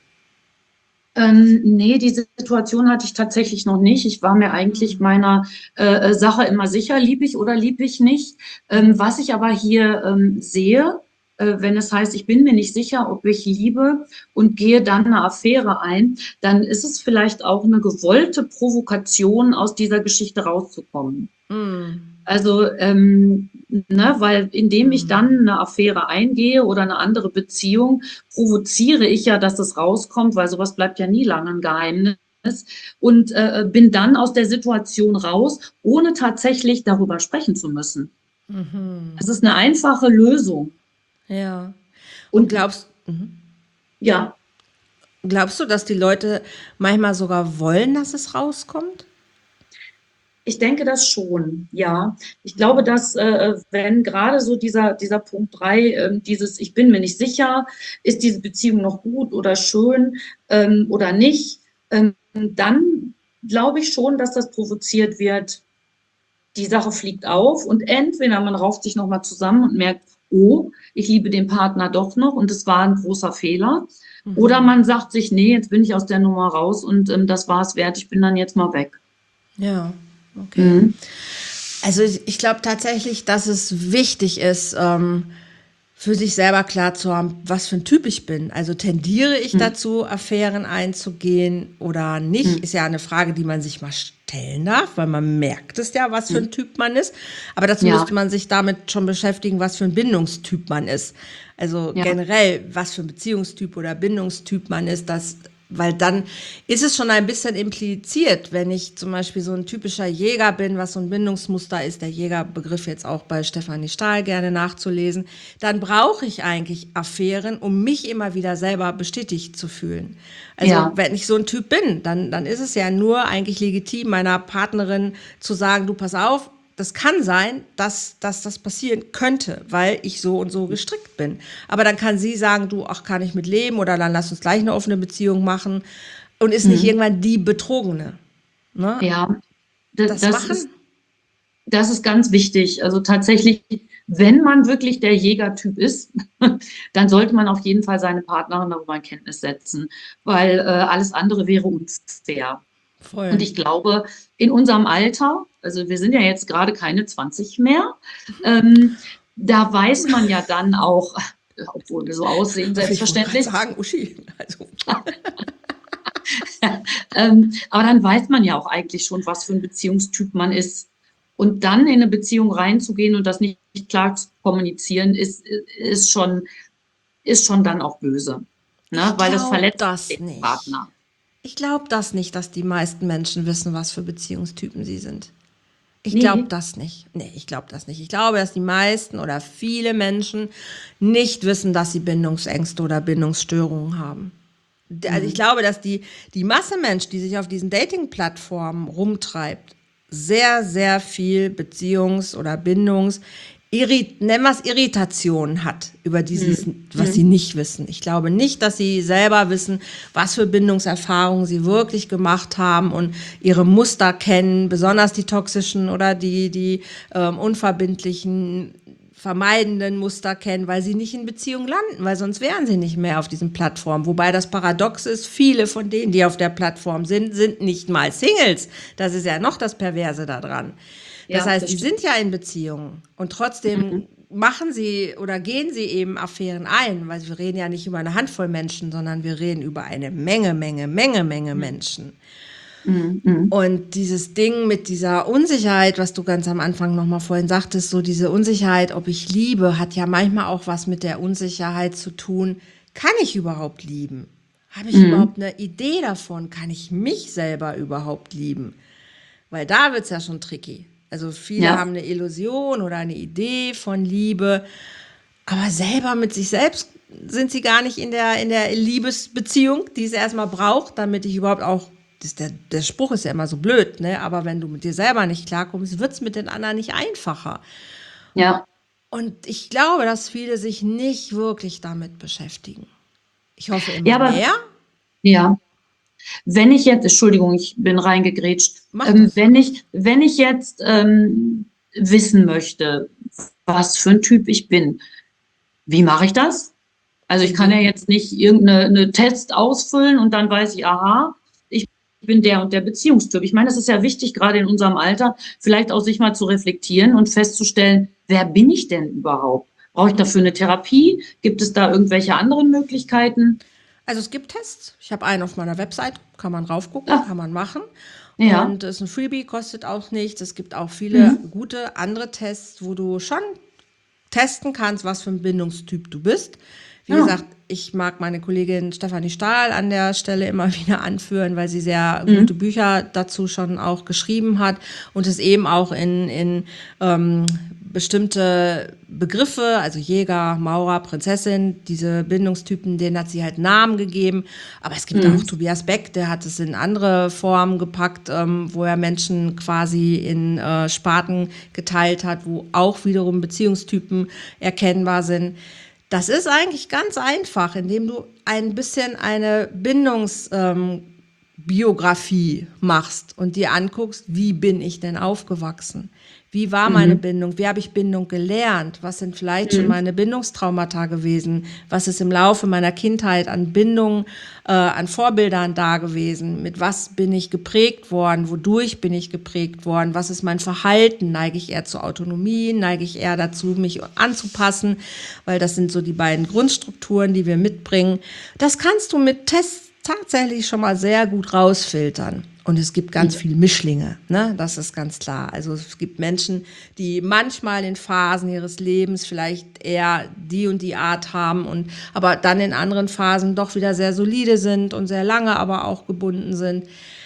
Ähm, nee, diese Situation hatte ich tatsächlich noch nicht. Ich war mir eigentlich meiner äh, Sache immer sicher, lieb ich oder lieb ich nicht. Ähm, was ich aber hier ähm, sehe, äh, wenn es heißt, ich bin mir nicht sicher, ob ich liebe und gehe dann eine Affäre ein, dann ist es vielleicht auch eine gewollte Provokation, aus dieser Geschichte rauszukommen. Mm. Also, ähm, ne, weil indem ich dann eine Affäre eingehe oder eine andere Beziehung, provoziere ich ja, dass es rauskommt, weil sowas bleibt ja nie lange ein Geheimnis. Und äh, bin dann aus der Situation raus, ohne tatsächlich darüber sprechen zu müssen. Mhm. Es ist eine einfache Lösung. Ja. Und Und glaubst, mhm. ja, glaubst du, dass die Leute manchmal sogar wollen, dass es rauskommt? ich denke das schon, ja. Ich glaube, dass äh, wenn gerade so dieser, dieser Punkt drei, äh, dieses ich bin mir nicht sicher, ist diese Beziehung noch gut oder schön ähm, oder nicht, ähm, dann glaube ich schon, dass das provoziert wird. Die Sache fliegt auf und entweder man rauft sich nochmal zusammen und merkt, oh, ich liebe den Partner doch noch und es war ein großer Fehler. Mhm. Oder man sagt sich, nee, jetzt bin ich aus der Nummer raus und ähm, das war es wert, ich bin dann jetzt mal weg. Ja, okay. Mhm. Also ich, ich glaube tatsächlich, dass es wichtig ist, ähm, für sich selber klar zu haben, was für ein Typ ich bin. Also tendiere ich Mhm. dazu, Affären einzugehen oder nicht, Mhm. ist ja eine Frage, die man sich mal stellen darf, weil man merkt es ja, was für ein Mhm. Typ man ist. Aber dazu Ja, müsste man sich damit schon beschäftigen, was für ein Bindungstyp man ist. Also ja, generell, was für ein Beziehungstyp oder Bindungstyp man ist, das, weil dann ist es schon ein bisschen impliziert, wenn ich zum Beispiel so ein typischer Jäger bin, was so ein Bindungsmuster ist, der Jägerbegriff jetzt auch bei Stefanie Stahl gerne nachzulesen, dann brauche ich eigentlich Affären, um mich immer wieder selber bestätigt zu fühlen. Also ja, wenn ich so ein Typ bin, dann, dann ist es ja nur eigentlich legitim, meiner Partnerin zu sagen, du pass auf, das kann sein, dass, dass das passieren könnte, weil ich so und so gestrickt bin. Aber dann kann sie sagen, du, ach, kann ich mit leben oder dann lass uns gleich eine offene Beziehung machen und ist nicht mhm. irgendwann die Betrogene. Ne? Ja, da- Das das machen? ist, das ist ganz wichtig. Also tatsächlich, wenn man wirklich der Jägertyp ist, dann sollte man auf jeden Fall seine Partnerin darüber in Kenntnis setzen, weil äh, alles andere wäre unfair. Und Voll. ich glaube, in unserem Alter, also wir sind ja jetzt gerade keine zwanzig mehr, ähm, da weiß man ja dann auch, obwohl wir so aussehen, Ich wollte gerade selbstverständlich, sagen, Uschi. Also, ähm, aber dann weiß man ja auch eigentlich schon, was für ein Beziehungstyp man ist. Und dann in eine Beziehung reinzugehen und das nicht klar zu kommunizieren, ist, ist schon, ist schon dann auch böse. Ne? ich Weil das glaube verletzt das den nicht. Partner. Ich glaube das nicht, dass die meisten Menschen wissen, was für Beziehungstypen sie sind. Ich glaube Nee, das nicht. Nee, ich glaube das nicht. Ich glaube, dass die meisten oder viele Menschen nicht wissen, dass sie Bindungsängste oder Bindungsstörungen haben. Also ich mhm. glaube, dass die, die Masse Mensch, die sich auf diesen Dating-Plattformen rumtreibt, sehr, sehr viel Beziehungs- oder Bindungs- Irrit, nennen wir es Irritation hat über dieses, Mhm. was sie Mhm. nicht wissen. Ich glaube nicht, dass sie selber wissen, was für Bindungserfahrungen sie wirklich gemacht haben und ihre Muster kennen, besonders die toxischen oder die, die ähm, unverbindlichen, vermeidenden Muster kennen, weil sie nicht in Beziehung landen, weil sonst wären sie nicht mehr auf diesen Plattformen. Wobei das Paradox ist, viele von denen, die auf der Plattform sind, sind nicht mal Singles. Das ist ja noch das Perverse daran. Das Ja, heißt, das die stimmt. sind ja in Beziehungen und Mhm. trotzdem machen sie oder gehen sie eben Affären ein, weil wir reden ja nicht über eine Handvoll Menschen, sondern wir reden über eine Menge, Menge, Menge, Menge Mhm. Menschen. Mhm. Mhm. Und dieses Ding mit dieser Unsicherheit, was du ganz am Anfang noch mal vorhin sagtest, so diese Unsicherheit, ob ich liebe, hat ja manchmal auch was mit der Unsicherheit zu tun. Kann ich überhaupt lieben? Habe ich Mhm. überhaupt eine Idee davon? Kann ich mich selber überhaupt lieben? Weil da wird's ja schon tricky. Also viele Ja, haben eine Illusion oder eine Idee von Liebe, aber selber mit sich selbst sind sie gar nicht in der, in der Liebesbeziehung, die es erstmal braucht, damit ich überhaupt auch, das, der, der Spruch ist ja immer so blöd, ne? Aber wenn du mit dir selber nicht klarkommst, wird's mit den anderen nicht einfacher. ja, Und ich glaube, dass viele sich nicht wirklich damit beschäftigen. Ich hoffe ja, immer aber mehr. ja. Wenn ich jetzt, Entschuldigung, ich bin reingegrätscht, Mach ähm, das. wenn ich, wenn ich jetzt ähm, wissen möchte, was für ein Typ ich bin, wie mache ich das? Also ich kann ja Indem, jetzt nicht irgendeine Test ausfüllen und dann weiß ich, aha, ich bin der und der Beziehungstyp. Ich meine, das ist ja wichtig, gerade in unserem Alter, vielleicht auch sich mal zu reflektieren und festzustellen, wer bin ich denn überhaupt? Brauche ich dafür eine Therapie? Gibt es da irgendwelche anderen Möglichkeiten? Also es gibt Tests. Ich habe einen auf meiner Website, kann man raufgucken, Ah, kann man machen. ja. Und es ist ein Freebie, kostet auch nichts. Es gibt auch viele Mhm. gute andere Tests, wo du schon testen kannst, was für ein Bindungstyp du bist. Wie Ja. gesagt, ich mag meine Kollegin Stefanie Stahl an der Stelle immer wieder anführen, weil sie sehr gute Mhm. Bücher dazu schon auch geschrieben hat und es eben auch in, in ähm, bestimmte Begriffe, also Jäger, Maurer, Prinzessin, diese Bindungstypen, denen hat sie halt Namen gegeben. Aber es gibt auch Mhm. Tobias Beck, der hat es in andere Formen gepackt, ähm, wo er Menschen quasi in äh, Sparten geteilt hat, wo auch wiederum Beziehungstypen erkennbar sind. Das ist eigentlich ganz einfach, indem du ein bisschen eine Bindungs, ähm, Biografie machst und dir anguckst, wie bin ich denn aufgewachsen? Wie war meine Mhm. Bindung? Wie habe ich Bindung gelernt? Was sind vielleicht schon Mhm. meine Bindungstraumata gewesen? Was ist im Laufe meiner Kindheit an Bindung, äh, an Vorbildern da gewesen? Mit was bin ich geprägt worden? Wodurch bin ich geprägt worden? Was ist mein Verhalten? Neige ich eher zur Autonomie? Neige ich eher dazu, mich anzupassen? Weil das sind so die beiden Grundstrukturen, die wir mitbringen. Das kannst du mit Tests tatsächlich schon mal sehr gut rausfiltern. Und es gibt ganz viele Mischlinge, ne? Das ist ganz klar. Also es gibt Menschen, die manchmal in Phasen ihres Lebens vielleicht eher die und die Art haben und aber dann in anderen Phasen doch wieder sehr solide sind und sehr lange aber auch gebunden sind.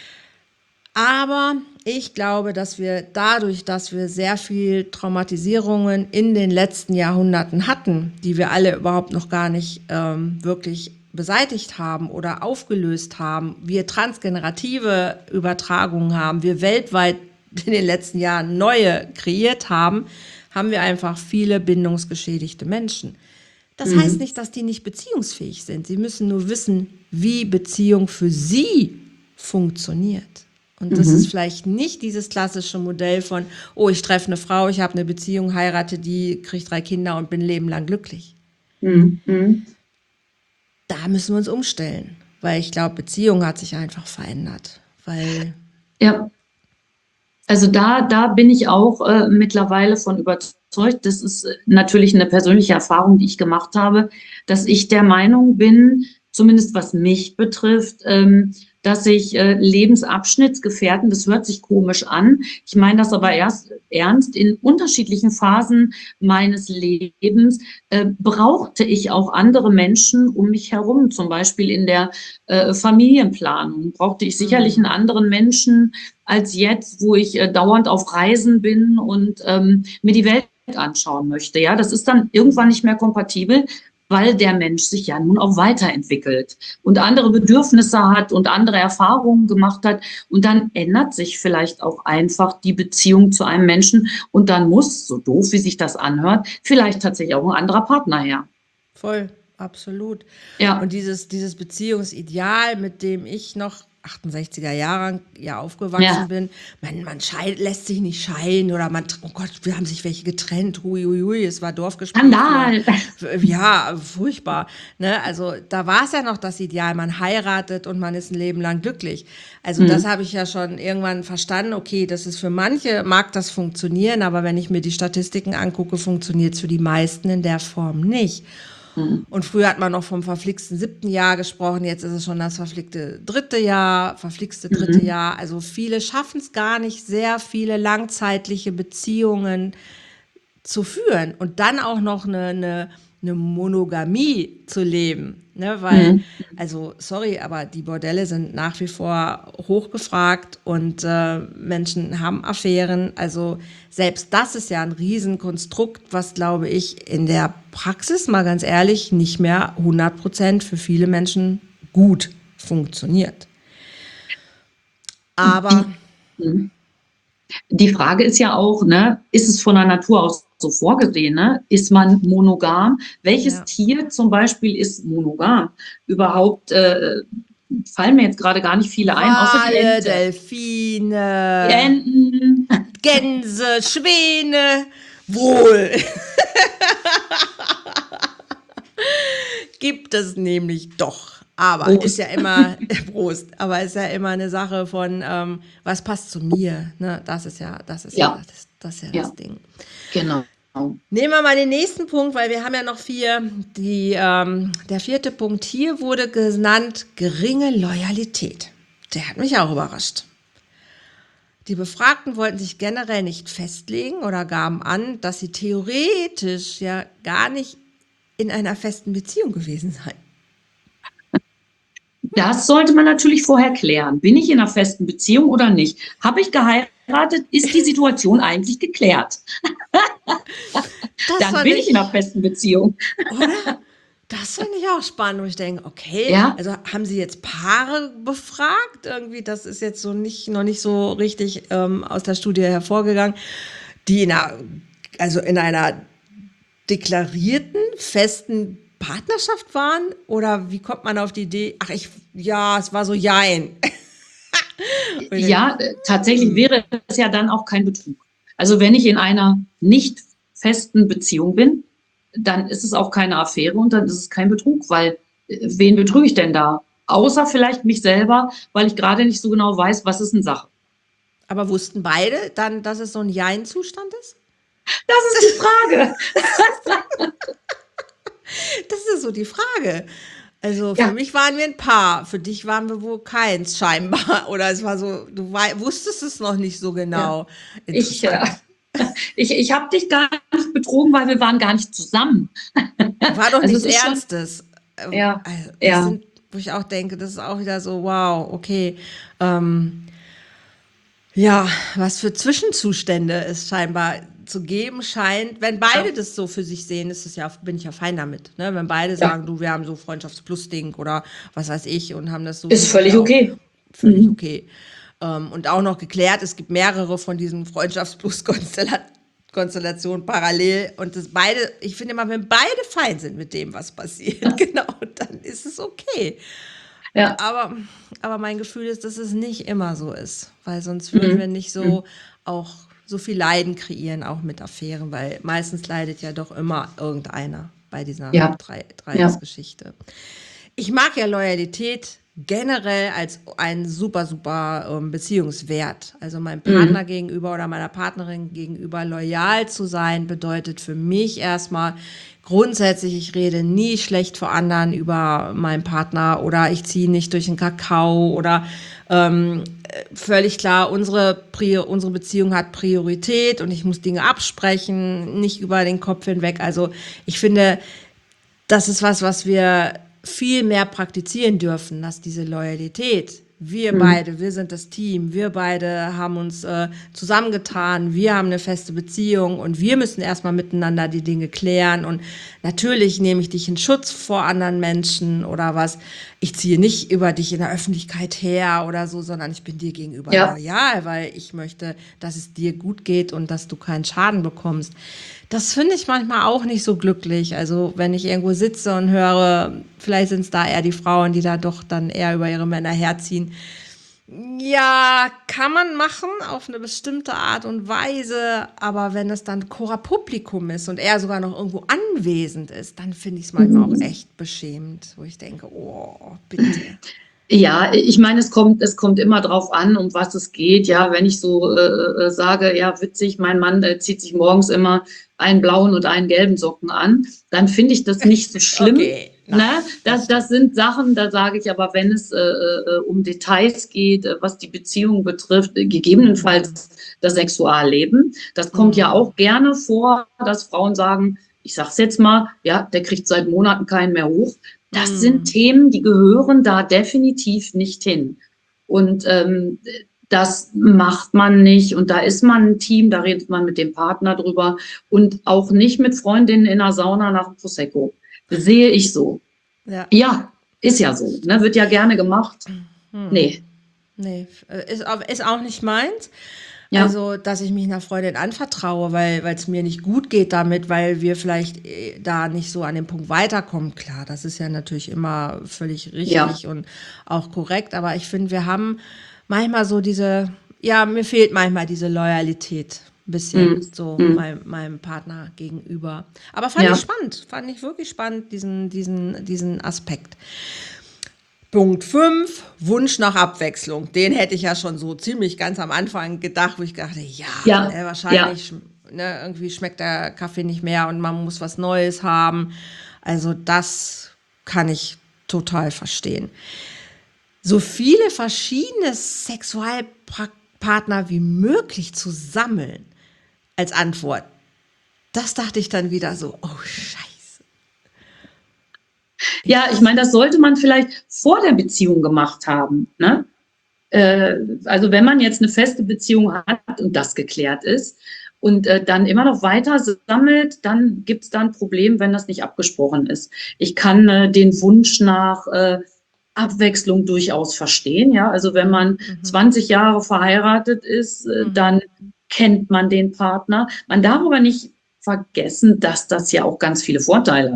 Aber ich glaube, dass wir dadurch, dass wir sehr viel Traumatisierungen in den letzten Jahrhunderten hatten, die wir alle überhaupt noch gar nicht ähm, wirklich beseitigt haben oder aufgelöst haben, wir transgenerative Übertragungen haben, wir weltweit in den letzten Jahren neue kreiert haben, haben wir einfach viele bindungsgeschädigte Menschen. Das Mhm. heißt nicht, dass die nicht beziehungsfähig sind. Sie müssen nur wissen, wie Beziehung für sie funktioniert. Und das ist Mhm. vielleicht nicht dieses klassische Modell von, oh, ich treffe eine Frau, ich habe eine Beziehung, heirate die, kriege drei Kinder und bin ein Leben lang glücklich. Mhm. Mhm. Da müssen wir uns umstellen, weil ich glaube, Beziehung hat sich einfach verändert. Weil, Ja, also da, da bin ich auch äh, mittlerweile von überzeugt. Das ist äh, natürlich eine persönliche Erfahrung, die ich gemacht habe, dass ich der Meinung bin, zumindest was mich betrifft, ähm, dass ich äh, Lebensabschnittsgefährten, das hört sich komisch an, ich meine das aber erst ernst, in unterschiedlichen Phasen meines Lebens äh, brauchte ich auch andere Menschen um mich herum, zum Beispiel in der äh, Familienplanung, brauchte ich sicherlich einen anderen Menschen als jetzt, wo ich äh, dauernd auf Reisen bin und ähm, mir die Welt anschauen möchte. Ja, das ist dann irgendwann nicht mehr kompatibel, weil der Mensch sich ja nun auch weiterentwickelt und andere Bedürfnisse hat und andere Erfahrungen gemacht hat. Und dann ändert sich vielleicht auch einfach die Beziehung zu einem Menschen und dann muss, so doof wie sich das anhört, vielleicht tatsächlich auch ein anderer Partner her. voll, absolut. Ja, Und dieses, dieses Beziehungsideal, mit dem ich noch achtundsechziger Jahre ja aufgewachsen ja, bin, man, man scheid, lässt sich nicht scheiden oder man, oh Gott, wir haben sich welche getrennt, hui, hui, hui, es war Dorfgespräch für, Skandal. für ja, furchtbar. Ne? Also da war es ja noch das Ideal, man heiratet und man ist ein Leben lang glücklich. Also das Hm. habe ich ja schon irgendwann verstanden, okay, das ist für manche, mag das funktionieren, aber wenn ich mir die Statistiken angucke, funktioniert es für die meisten in der Form nicht. Hm. Und früher hat man noch vom verflixten siebten Jahr gesprochen, jetzt ist es schon das verflickte dritte Jahr, verflixte dritte Mhm. Jahr. Also viele schaffen es gar nicht, sehr viele langzeitliche Beziehungen zu führen und dann auch noch eine, eine, eine Monogamie zu leben. Ne? Weil, Hm. also sorry, aber die Bordelle sind nach wie vor hochgefragt und äh, Menschen haben Affären. Also selbst das ist ja ein Riesenkonstrukt, was, glaube ich, in der Praxis, mal ganz ehrlich, nicht mehr hundert Prozent für viele Menschen gut funktioniert. Aber Die, hm. Die Frage ist ja auch, ne, ist es von der Natur aus so vorgesehen, ne? Ist man monogam? Welches ja, Tier zum Beispiel ist monogam? Überhaupt äh, fallen mir jetzt gerade gar nicht viele ein, außer die Wale, Ente. Die Delfine, Enten. Gänse, Schwäne, wohl. Gibt es nämlich doch. Aber ist Prost. ja immer, Prost, aber ist ja immer eine Sache von, ähm, was passt zu mir. Ne? Das ist ja, das ist ja Ja, das, das ist ja ja, das Ding. genau. Nehmen wir mal den nächsten Punkt, weil wir haben ja noch vier. Die, ähm, der vierte Punkt hier wurde genannt, geringe Loyalität. Der hat mich auch überrascht. Die Befragten wollten sich generell nicht festlegen oder gaben an, dass sie theoretisch ja gar nicht in einer festen Beziehung gewesen seien. Das sollte man natürlich vorher klären. Bin ich in einer festen Beziehung oder nicht? Habe ich geheiratet? Ist die Situation eigentlich geklärt? Das Dann fand bin ich in einer ich, festen Beziehung. oder? Das finde ich auch spannend, wo ich denke, okay, Ja, also haben Sie jetzt Paare befragt? Irgendwie, das ist jetzt so nicht, noch nicht so richtig ähm, aus der Studie hervorgegangen, die in einer, also in einer deklarierten, festen Partnerschaft waren? Oder wie kommt man auf die Idee? Ach, ich, ja, es war so jein. Ja, äh, tatsächlich wäre es ja dann auch kein Betrug. Also wenn ich in einer nicht festen Beziehung bin, dann ist es auch keine Affäre und dann ist es kein Betrug, weil äh, wen betrüge ich denn da? Außer vielleicht mich selber, weil ich gerade nicht so genau weiß, was ist denn Sache. Aber wussten beide dann, dass es so ein Jein-Zustand ist? Das ist die Frage. Das ist so die Frage. Also für Ja, mich waren wir ein Paar, für dich waren wir wohl keins scheinbar. Oder es war so, du wei- wusstest es noch nicht so ja. genau. Ich, äh, Interessant. ich, ich habe dich gar nicht betrogen, weil wir waren gar nicht zusammen. War doch Also es nichts ist schon, Ernstes. Äh, ja, Also das ja, sind, wo ich auch denke, das ist auch wieder so, wow, okay. Ähm, ja, was für Zwischenzustände es scheinbar zu geben scheint. Wenn ja, beide das so für sich sehen, ist es ja, bin ich ja fein damit. Ne? Wenn beide ja, sagen, du, wir haben so Freundschaftsplus-Ding oder was weiß ich und haben das so für ist sich völlig auch okay. völlig Mhm. okay. Ähm, und auch noch geklärt, es gibt mehrere von diesen Freundschaftsplus-Konstellationen parallel und das beide, ich finde immer, wenn beide fein sind mit dem, was passiert, genau, dann ist es okay. Ja, Aber, aber mein Gefühl ist, dass es nicht immer so ist, weil sonst würden wir mhm. nicht Mhm. so auch so viel Leiden kreieren, auch mit Affären, weil meistens leidet ja doch immer irgendeiner bei dieser Ja, Drei ja. Dreiecksgeschichte. Ich mag ja Loyalität generell als einen super, super ähm, Beziehungswert. Also meinem Partner Mhm. gegenüber oder meiner Partnerin gegenüber loyal zu sein, bedeutet für mich erstmal grundsätzlich, ich rede nie schlecht vor anderen über meinen Partner oder ich ziehe nicht durch den Kakao oder ähm, völlig klar, unsere, Prior unsere Beziehung hat Priorität und ich muss Dinge absprechen, nicht über den Kopf hinweg. Also ich finde, das ist was, was wir viel mehr praktizieren dürfen, dass diese Loyalität. Wir Mhm. beide, wir sind das Team, wir beide haben uns äh, zusammengetan, wir haben eine feste Beziehung und wir müssen erstmal miteinander die Dinge klären. Und natürlich nehme ich dich in Schutz vor anderen Menschen oder was. Ich ziehe nicht über dich in der Öffentlichkeit her oder so, sondern ich bin dir gegenüber Ja, loyal, weil ich möchte, dass es dir gut geht und dass du keinen Schaden bekommst. Das finde ich manchmal auch nicht so glücklich. Also wenn ich irgendwo sitze und höre, vielleicht sind es da eher die Frauen, die da doch dann eher über ihre Männer herziehen. Ja, kann man machen auf eine bestimmte Art und Weise, aber wenn es dann Cora Publikum ist und er sogar noch irgendwo anwesend ist, dann finde ich es manchmal auch mhm. echt beschämend, wo ich denke, oh, bitte. Ja, ich meine, es kommt, es kommt immer drauf an, um was es geht. Ja, wenn ich so äh, äh, sage, ja, witzig, mein Mann äh, zieht sich morgens immer einen blauen und einen gelben Socken an, dann finde ich das nicht so schlimm. Okay, nein, Ne? das Das, stimmt. das sind Sachen, da sage ich aber, wenn es äh, äh, um Details geht, äh, was die Beziehung betrifft, äh, gegebenenfalls das Sexualleben, das kommt ja Mm, auch gerne vor, dass Frauen sagen, ich sag's jetzt mal, ja, der kriegt seit Monaten keinen mehr hoch. Das sind mm, Themen, die gehören da definitiv nicht hin. Und ähm, das macht man nicht. Und da ist man ein Team, da redet man mit dem Partner drüber und auch nicht mit Freundinnen in der Sauna nach dem Prosecco. Sehe ich so. ja. Ja, ist ja so. Ne? Wird ja gerne gemacht. Hm. Nee, Nee, äh, ist, au- ist auch nicht meins. ja, Also, dass ich mich einer Freundin anvertraue, weil weil es mir nicht gut geht damit, weil wir vielleicht äh, da nicht so an dem Punkt weiterkommen. Klar, das ist ja natürlich immer völlig ja, richtig und auch korrekt, aber ich finde, wir haben manchmal so diese, ja, mir fehlt manchmal diese Loyalität. Ein bisschen mm, so mm, meinem, meinem Partner gegenüber. Aber fand ich ja, spannend, fand ich wirklich spannend, diesen, diesen, diesen Aspekt. Punkt fünf, Wunsch nach Abwechslung. Den hätte ich ja schon so ziemlich ganz am Anfang gedacht, wo ich dachte, ja, ja, ne, ja, wahrscheinlich, ne, irgendwie schmeckt der Kaffee nicht mehr und man muss was Neues haben. Also das kann ich total verstehen. So viele verschiedene Sexualpartner wie möglich zu sammeln als Antwort, das dachte ich dann wieder so, oh Scheiße. ja. Ich meine, das sollte man vielleicht vor der Beziehung gemacht haben. Ne? Äh, also wenn man jetzt eine feste Beziehung hat und das geklärt ist und äh, dann immer noch weiter sammelt, dann gibt es da ein Problem, wenn das nicht abgesprochen ist. Ich kann äh, den Wunsch nach äh, Abwechslung durchaus verstehen. Ja, also wenn Mhm, man mhm, zwanzig Jahre verheiratet ist, äh, mhm. dann kennt man den Partner. Man darf aber nicht vergessen, dass das ja auch ganz viele Vorteile hat.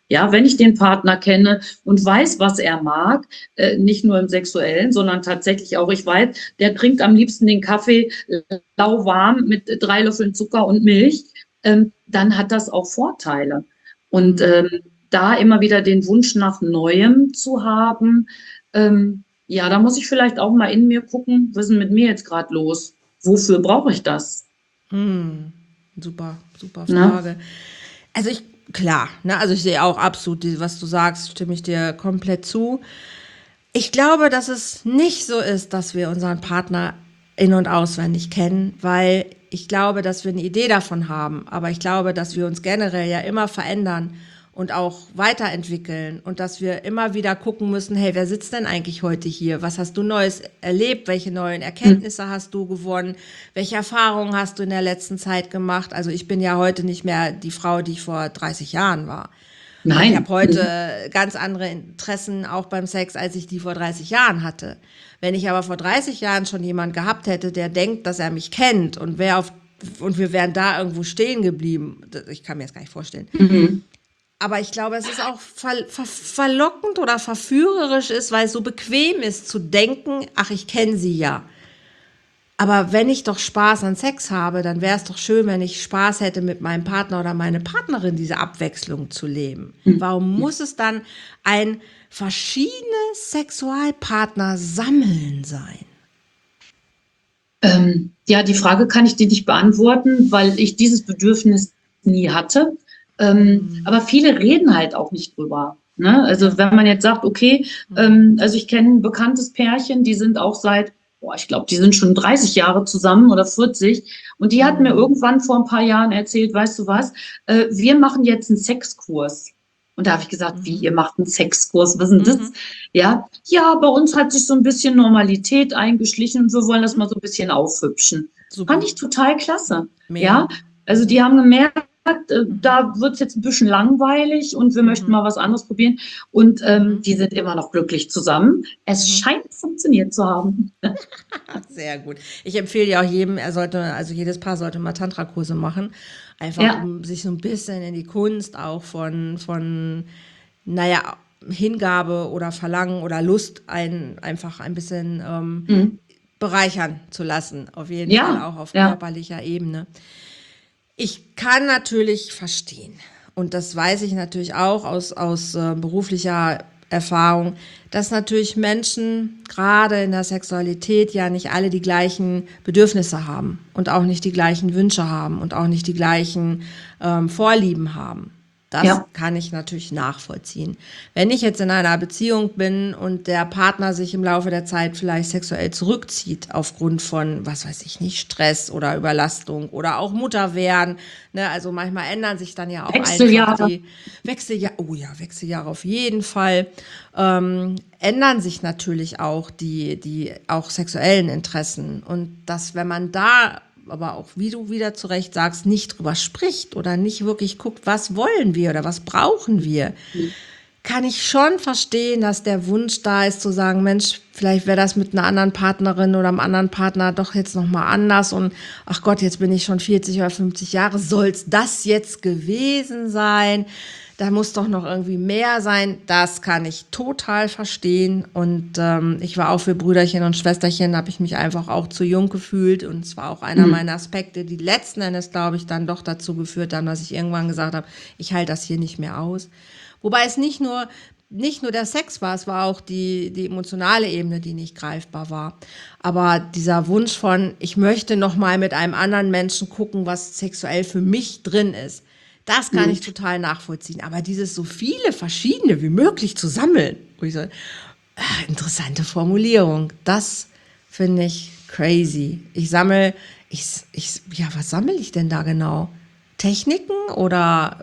Ja, wenn ich den Partner kenne und weiß, was er mag, äh, nicht nur im Sexuellen, sondern tatsächlich auch, ich weiß, der trinkt am liebsten den Kaffee lauwarm mit drei Löffeln Zucker und Milch, ähm, dann hat das auch Vorteile. Und ähm, da immer wieder den Wunsch nach Neuem zu haben, ähm, ja, da muss ich vielleicht auch mal in mir gucken, was ist denn mit mir jetzt gerade los? Wofür brauche ich das? Hm, super, super Ne? Frage. Also ich, klar, ne, also ich sehe auch absolut, die- was du sagst, stimme ich dir komplett zu. Ich glaube, dass es nicht so ist, dass wir unseren Partner in- und auswendig kennen, weil ich glaube, dass wir eine Idee davon haben. Aber ich glaube, dass wir uns generell ja immer verändern und auch weiterentwickeln und dass wir immer wieder gucken müssen, hey, wer sitzt denn eigentlich heute hier? Was hast du Neues erlebt? Welche neuen Hm. Erkenntnisse hast du gewonnen? Welche Erfahrungen hast du in der letzten Zeit gemacht? Also ich bin ja heute nicht mehr die Frau, die ich vor dreißig Jahren war. Und ich habe Nein. heute Hm. ganz andere Interessen auch beim Sex, als ich die vor dreißig Jahren hatte. Wenn ich aber vor dreißig Jahren schon jemand gehabt hätte, der denkt, dass er mich kennt und wer auf und wir wären da irgendwo stehen geblieben, ich kann mir das gar nicht vorstellen. Mhm. Aber ich glaube, es ist auch ver ver verlockend oder verführerisch ist, weil es so bequem ist zu denken, ach, ich kenne sie ja. Aber wenn ich doch Spaß an Sex habe, dann wäre es doch schön, wenn ich Spaß hätte, mit meinem Partner oder meiner Partnerin diese Abwechslung zu leben. Hm. Warum muss es dann ein verschiedene Sexualpartner sammeln sein? Ähm, ja, die Frage kann ich dir nicht beantworten, weil ich dieses Bedürfnis nie hatte. Ähm, aber viele reden halt auch nicht drüber. Ne? Also Ja. wenn man jetzt sagt, okay, ähm, also ich kenne ein bekanntes Pärchen, die sind auch seit, boah, ich glaube, die sind schon dreißig Jahre zusammen oder vierzig. Und die hat mir irgendwann vor ein paar Jahren erzählt, weißt du was, äh, wir machen jetzt einen Sexkurs. Und da habe ich gesagt, wie, ihr macht einen Sexkurs, was ist denn das? Ja, ja, bei uns hat sich so ein bisschen Normalität eingeschlichen und wir wollen das mal so ein bisschen aufhübschen. Fand Super. ich total klasse. Mega. Ja, also die haben gemerkt, äh, da wird es jetzt ein bisschen langweilig und wir möchten mal was anderes probieren. Und ähm, die sind immer noch glücklich zusammen. Es scheint funktioniert zu haben. Sehr gut. Ich empfehle ja auch jedem, er sollte, also jedes Paar sollte mal Tantra-Kurse machen. Einfach Ja, um sich so ein bisschen in die Kunst auch von, von, naja, Hingabe oder Verlangen oder Lust ein, einfach ein bisschen ähm, mhm. bereichern zu lassen. Auf jeden Fall Ja, auch auf ja, körperlicher Ebene. Ich kann natürlich verstehen, und das weiß ich natürlich auch aus, aus äh, beruflicher Erfahrung, dass natürlich Menschen gerade in der Sexualität ja nicht alle die gleichen Bedürfnisse haben und auch nicht die gleichen Wünsche haben und auch nicht die gleichen ähm, Vorlieben haben. Das ja. kann ich natürlich nachvollziehen. Wenn ich jetzt in einer Beziehung bin und der Partner sich im Laufe der Zeit vielleicht sexuell zurückzieht aufgrund von, was weiß ich nicht, Stress oder Überlastung oder auch Mutter werden, ne, also manchmal ändern sich dann ja auch einfach Wechseljahre. die Wechseljahre, oh ja, Wechseljahre auf jeden Fall, ähm, ändern sich natürlich auch die, die auch sexuellen Interessen. Und dass, wenn man da aber auch, wie du wieder zu Recht sagst, nicht drüber spricht oder nicht wirklich guckt, was wollen wir oder was brauchen wir, kann ich schon verstehen, dass der Wunsch da ist zu sagen, Mensch, vielleicht wäre das mit einer anderen Partnerin oder einem anderen Partner doch jetzt noch mal anders und ach Gott, jetzt bin ich schon vierzig oder fünfzig Jahre, soll's das jetzt gewesen sein? Da muss doch noch irgendwie mehr sein. Das kann ich total verstehen. Und ähm, ich war auch für Brüderchen und Schwesterchen, habe ich mich einfach auch zu jung gefühlt. Und es war auch einer Mhm. meiner Aspekte, die letzten Endes, glaube ich, dann doch dazu geführt haben, dass ich irgendwann gesagt habe, ich halte das hier nicht mehr aus. Wobei es nicht nur, nicht nur der Sex war, es war auch die, die emotionale Ebene, die nicht greifbar war. Aber dieser Wunsch von, ich möchte noch mal mit einem anderen Menschen gucken, was sexuell für mich drin ist, das kann ich total nachvollziehen. Aber dieses so viele verschiedene wie möglich zu sammeln, wo ich so, äh, interessante Formulierung, das finde ich crazy. Ich sammle, ich, ich, ja, was sammle ich denn da genau? Techniken oder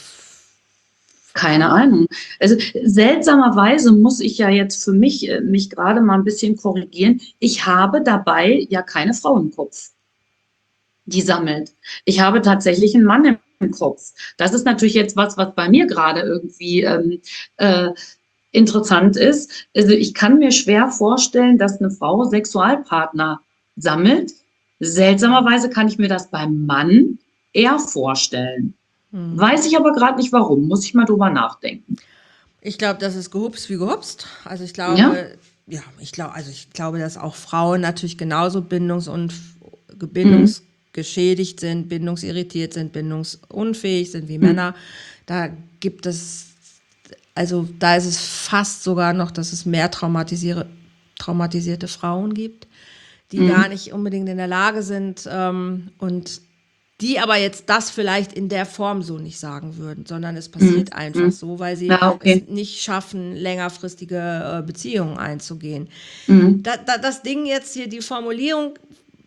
Keine Ahnung. Also seltsamerweise muss ich ja jetzt für mich äh, mich gerade mal ein bisschen korrigieren. Ich habe dabei ja keine Frau im Kopf, die sammelt. Ich habe tatsächlich einen Mann im Kopf. Das ist natürlich jetzt was, was bei mir gerade irgendwie ähm, äh, interessant ist. Also ich kann mir schwer vorstellen, dass eine Frau Sexualpartner sammelt. Seltsamerweise kann ich mir das beim Mann eher vorstellen. Weiß ich aber gerade nicht warum, muss ich mal drüber nachdenken. Ich glaube, das ist gehupst wie gehupst. Also ich Ja? glaube, ja, ich glaube, also ich glaube, dass auch Frauen natürlich genauso bindungs- und Mhm. bindungsgeschädigt sind, bindungsirritiert sind, bindungsunfähig sind wie Mhm. Männer. Da gibt es, also da ist es fast sogar noch, dass es mehr traumatisiere, traumatisierte Frauen gibt, die Mhm. gar nicht unbedingt in der Lage sind ähm, und die aber jetzt das vielleicht in der Form so nicht sagen würden, sondern es Mhm. passiert einfach Mhm. so, weil sie Ja, es okay. nicht schaffen, längerfristige äh, Beziehungen einzugehen. Mhm. Da, da, das Ding jetzt hier, die Formulierung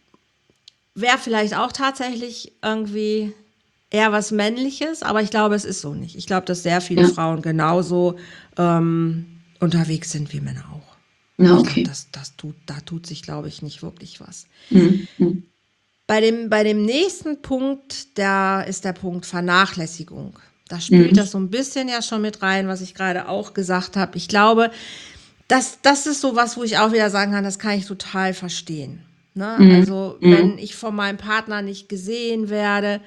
wäre vielleicht auch tatsächlich irgendwie eher was Männliches, aber ich glaube, es ist so nicht. Ich glaube, dass sehr viele Ja, Frauen genauso ähm, unterwegs sind wie Männer auch. ja, Ich glaube, okay. das, das tut, da tut sich, glaube ich, nicht wirklich was. Mhm. Mhm. Bei dem, bei dem nächsten Punkt, da ist der Punkt Vernachlässigung. Da spielt Mhm. das so ein bisschen ja schon mit rein, was ich gerade auch gesagt habe. Ich glaube, das, das ist so was, wo ich auch wieder sagen kann, das kann ich total verstehen. Ne? Mhm. Also, wenn Mhm. ich von meinem Partner nicht gesehen werde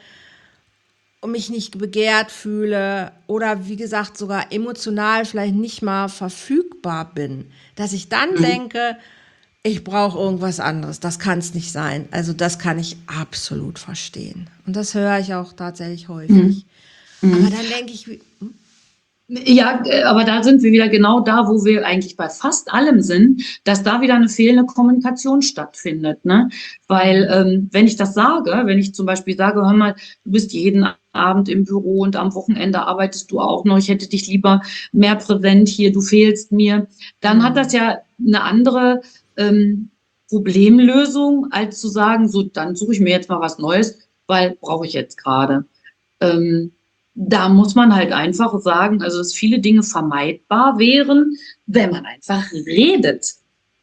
und mich nicht begehrt fühle oder wie gesagt sogar emotional vielleicht nicht mal verfügbar bin, dass ich dann Mhm. denke, ich brauche irgendwas anderes. Das kann es nicht sein. Also das kann ich absolut verstehen. Und das höre ich auch tatsächlich Mhm. häufig. Aber Mhm. dann denke ich, wie- Ja, äh, aber da sind wir wieder genau da, wo wir eigentlich bei fast allem sind, dass da wieder eine fehlende Kommunikation stattfindet, ne? Weil, ähm, wenn ich das sage, wenn ich zum Beispiel sage, hör mal, du bist jeden Abend im Büro und am Wochenende arbeitest du auch noch, ich hätte dich lieber mehr präsent hier, du fehlst mir, dann hat das ja eine andere ähm, Problemlösung, als zu sagen, so, dann suche ich mir jetzt mal was Neues, weil brauche ich jetzt gerade. Ähm, Da muss man halt einfach sagen, also dass viele Dinge vermeidbar wären, wenn man einfach redet.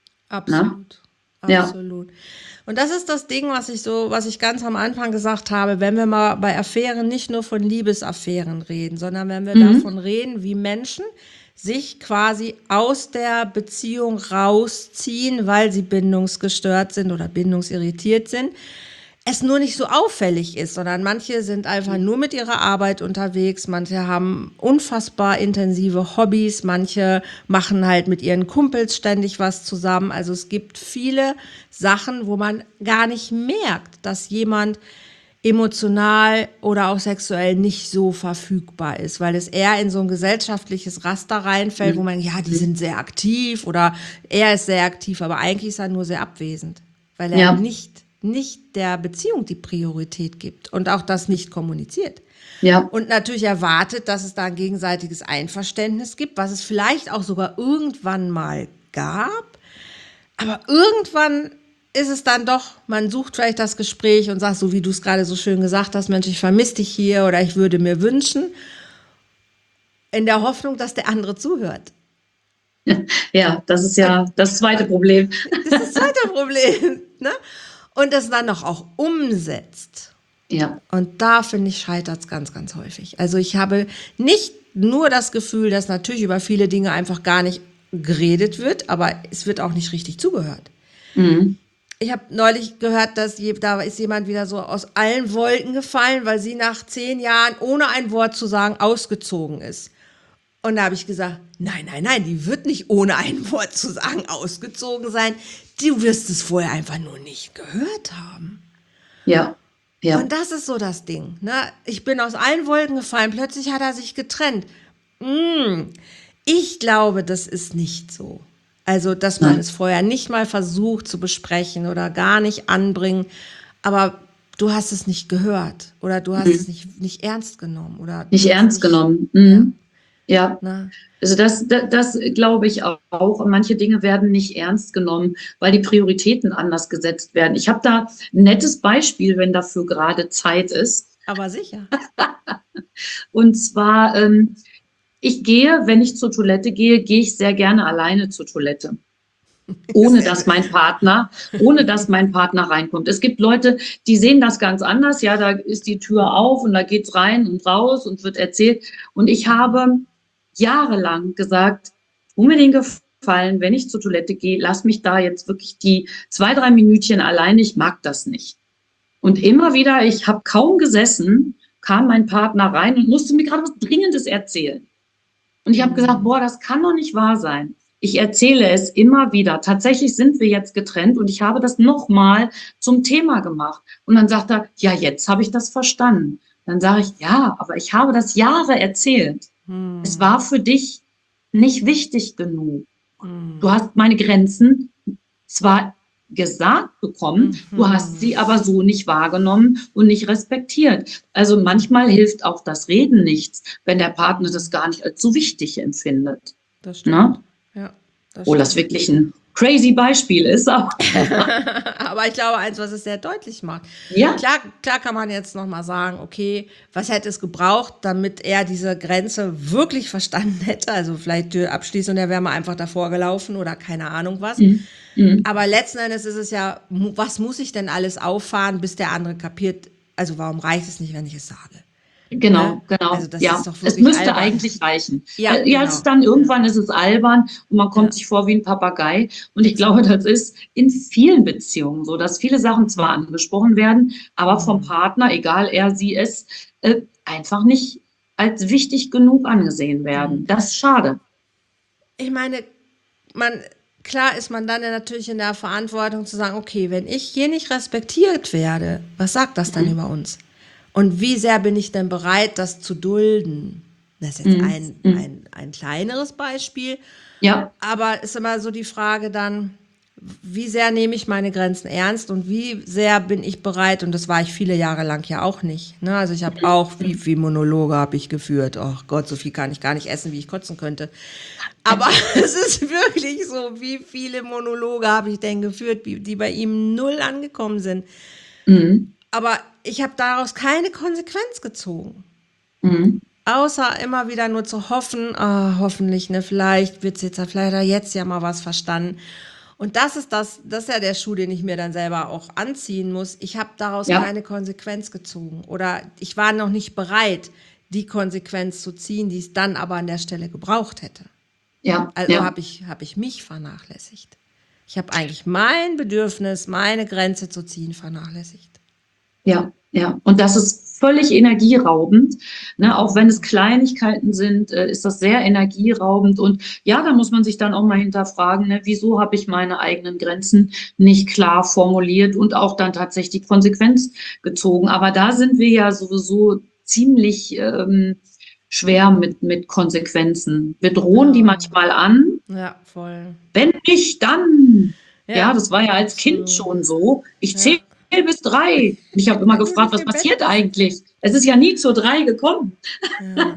Ne? absolut, Ja. absolut. Und das ist das Ding, was ich so, was ich ganz am Anfang gesagt habe, wenn wir mal bei Affären nicht nur von Liebesaffären reden, sondern wenn wir Mhm. davon reden, wie Menschen sich quasi aus der Beziehung rausziehen, weil sie bindungsgestört sind oder bindungsirritiert sind, es nur nicht so auffällig ist, sondern manche sind einfach nur mit ihrer Arbeit unterwegs, manche haben unfassbar intensive Hobbys, manche machen halt mit ihren Kumpels ständig was zusammen. Also es gibt viele Sachen, wo man gar nicht merkt, dass jemand emotional oder auch sexuell nicht so verfügbar ist, weil es eher in so ein gesellschaftliches Raster reinfällt, wo Mhm. man, ja, die sind sehr aktiv oder er ist sehr aktiv, aber eigentlich ist er nur sehr abwesend, weil er Ja, nicht, nicht der Beziehung die Priorität gibt und auch das nicht kommuniziert. ja, Und natürlich erwartet, dass es da ein gegenseitiges Einverständnis gibt, was es vielleicht auch sogar irgendwann mal gab, aber irgendwann ist es dann doch, man sucht vielleicht das Gespräch und sagt, so wie du es gerade so schön gesagt hast, Mensch, ich vermisse dich hier oder ich würde mir wünschen, in der Hoffnung, dass der andere zuhört. ja, das ist Und ja das zweite Problem. das ist das zweite Problem. Ne? Und das dann noch auch umsetzt. Ja. Und da, finde ich, scheitert es ganz, ganz häufig. Also ich habe nicht nur das Gefühl, dass natürlich über viele Dinge einfach gar nicht geredet wird, aber es wird auch nicht richtig zugehört. Mhm. Ich habe neulich gehört, dass je, da ist jemand wieder so aus allen Wolken gefallen, weil sie nach zehn Jahren ohne ein Wort zu sagen ausgezogen ist. Und da habe ich gesagt, nein, nein, nein, die wird nicht ohne ein Wort zu sagen ausgezogen sein. Du wirst es vorher einfach nur nicht gehört haben. Ja. Ja. Und das ist so das Ding. Ne? Ich bin aus allen Wolken gefallen, plötzlich hat er sich getrennt. Mm, ich glaube, das ist nicht so. Also, dass man Nein. es vorher nicht mal versucht zu besprechen oder gar nicht anbringen, aber du hast es nicht gehört oder du hast es Mhm. nicht, nicht ernst genommen oder Nicht du hast ernst nicht, genommen. ja, Mhm. Ja. ne? Also das, das, das glaube ich auch. Manche Dinge werden nicht ernst genommen, weil die Prioritäten anders gesetzt werden. Ich habe da ein nettes Beispiel, wenn dafür gerade Zeit ist. Aber sicher. Und zwar, ähm, ich gehe, wenn ich zur Toilette gehe, gehe ich sehr gerne alleine zur Toilette. Ohne Sehr dass gut. mein Partner, ohne dass mein Partner reinkommt. Es gibt Leute, die sehen das ganz anders. Ja, da ist die Tür auf und da geht's rein und raus und wird erzählt. Und ich habe jahrelang gesagt, tu mir den Gefallen, wenn ich zur Toilette gehe, lass mich da jetzt wirklich die zwei, drei Minütchen alleine. Ich mag das nicht. Und immer wieder, ich habe kaum gesessen, kam mein Partner rein und musste mir gerade was Dringendes erzählen. Und ich habe gesagt, boah, das kann doch nicht wahr sein. Ich erzähle es immer wieder. Tatsächlich sind wir jetzt getrennt und ich habe das nochmal zum Thema gemacht. Und dann sagt er, ja, jetzt habe ich das verstanden. Dann sage ich, ja, aber ich habe das Jahre erzählt. Hm. Es war für dich nicht wichtig genug. Hm. Du hast meine Grenzen zwar gesagt bekommen, mhm. du hast sie aber so nicht wahrgenommen und nicht respektiert. Also manchmal hilft auch das Reden nichts, wenn der Partner das gar nicht als so wichtig empfindet. Das stimmt. Na? Ja, das Obwohl das wirklich ein crazy Beispiel ist. Aber, aber ich glaube, eins, was es sehr deutlich macht. Ja. Klar, klar kann man jetzt nochmal sagen, okay, was hätte es gebraucht, damit er diese Grenze wirklich verstanden hätte? Also vielleicht Tür abschließen und er wäre mal einfach davor gelaufen oder keine Ahnung was. Mhm. Mhm. Aber letzten Endes ist es ja, was muss ich denn alles auffahren, bis der andere kapiert, also warum reicht es nicht, wenn ich es sage? Genau, ja? genau. Also das ja. ist doch es müsste albern. eigentlich reichen. Ja, äh, genau. Jetzt dann irgendwann ja. ist es albern und man kommt ja. sich vor wie ein Papagei. Und ich glaube, das ist in vielen Beziehungen so, dass viele Sachen zwar angesprochen werden, aber vom Partner, egal er, sie, es, äh, einfach nicht als wichtig genug angesehen werden. Das ist schade. Ich meine, man... Klar ist man dann ja natürlich in der Verantwortung zu sagen, okay, wenn ich hier nicht respektiert werde, was sagt das dann mhm. über uns? Und wie sehr bin ich denn bereit, das zu dulden? Das ist jetzt mhm. ein, ein, ein kleineres Beispiel. Ja. Aber ist immer so die Frage dann, wie sehr nehme ich meine Grenzen ernst und wie sehr bin ich bereit, und das war ich viele Jahre lang ja auch nicht. Ne? Also ich habe auch, wie viele Monologe habe ich geführt. Oh Gott, so viel kann ich gar nicht essen, wie ich kotzen könnte. Aber es ist wirklich so, wie viele Monologe habe ich denn geführt, die bei ihm null angekommen sind. Mhm. Aber ich habe daraus keine Konsequenz gezogen. Mhm. Außer immer wieder nur zu hoffen, oh, hoffentlich, ne, vielleicht wird es jetzt, vielleicht hat er jetzt ja mal was verstanden. Und das ist das, das ist ja der Schuh, den ich mir dann selber auch anziehen muss. Ich habe daraus ja. keine Konsequenz gezogen. Oder ich war noch nicht bereit, die Konsequenz zu ziehen, die es dann aber an der Stelle gebraucht hätte. Ja. Also ja. habe ich, hab ich mich vernachlässigt. Ich habe eigentlich mein Bedürfnis, meine Grenze zu ziehen, vernachlässigt. Ja, ja. Und das ist völlig energieraubend. Ne? Auch wenn es Kleinigkeiten sind, äh, ist das sehr energieraubend. Und ja, da muss man sich dann auch mal hinterfragen, ne? Wieso habe ich meine eigenen Grenzen nicht klar formuliert und auch dann tatsächlich Konsequenz gezogen. Aber da sind wir ja sowieso ziemlich ähm, schwer mit, mit Konsequenzen. Wir drohen ja. die manchmal an. Ja, voll. Wenn nicht, dann. Ja, ja das war ja als Kind schon so. Ich zähle ja. bis drei. Und ich habe immer gefragt, was passiert eigentlich? Es ist ja nie zur drei gekommen. Ja.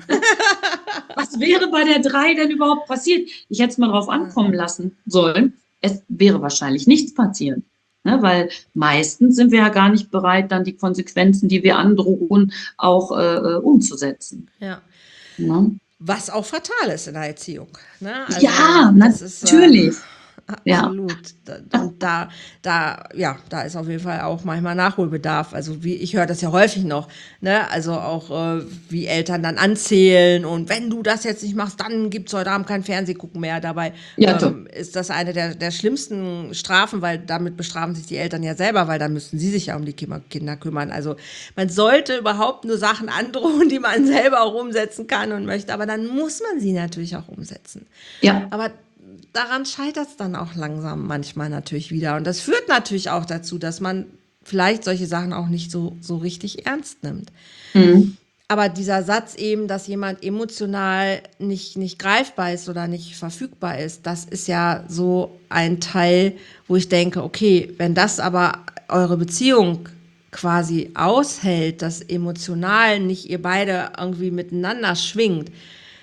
Was wäre bei der drei denn überhaupt passiert? Ich hätte es mal drauf ankommen lassen sollen. Es wäre wahrscheinlich nichts passiert. Ne, weil meistens sind wir ja gar nicht bereit, dann die Konsequenzen, die wir androhen, auch äh, umzusetzen. Ja. Ne? Was auch fatal ist in der Erziehung. Ne? Also, ja, natürlich. Ist, äh, absolut. Ja. Und da, da, ja, da ist auf jeden Fall auch manchmal Nachholbedarf. Also wie ich höre das ja häufig noch, ne? Also auch äh, wie Eltern dann anzählen und wenn du das jetzt nicht machst, dann gibt es heute Abend kein Fernsehgucken mehr. Dabei ja, ähm, ist das eine der, der schlimmsten Strafen, weil damit bestrafen sich die Eltern ja selber, weil dann müssten sie sich ja um die Kinder kümmern. Also man sollte überhaupt nur Sachen androhen, die man selber auch umsetzen kann und möchte, aber dann muss man sie natürlich auch umsetzen. Ja. Aber daran scheitert es dann auch langsam manchmal natürlich wieder. Und das führt natürlich auch dazu, dass man vielleicht solche Sachen auch nicht so, so richtig ernst nimmt. Mhm. Aber dieser Satz eben, dass jemand emotional nicht, nicht greifbar ist oder nicht verfügbar ist, das ist ja so ein Teil, wo ich denke, okay, wenn das aber eure Beziehung quasi aushält, dass emotional nicht ihr beide irgendwie miteinander schwingt,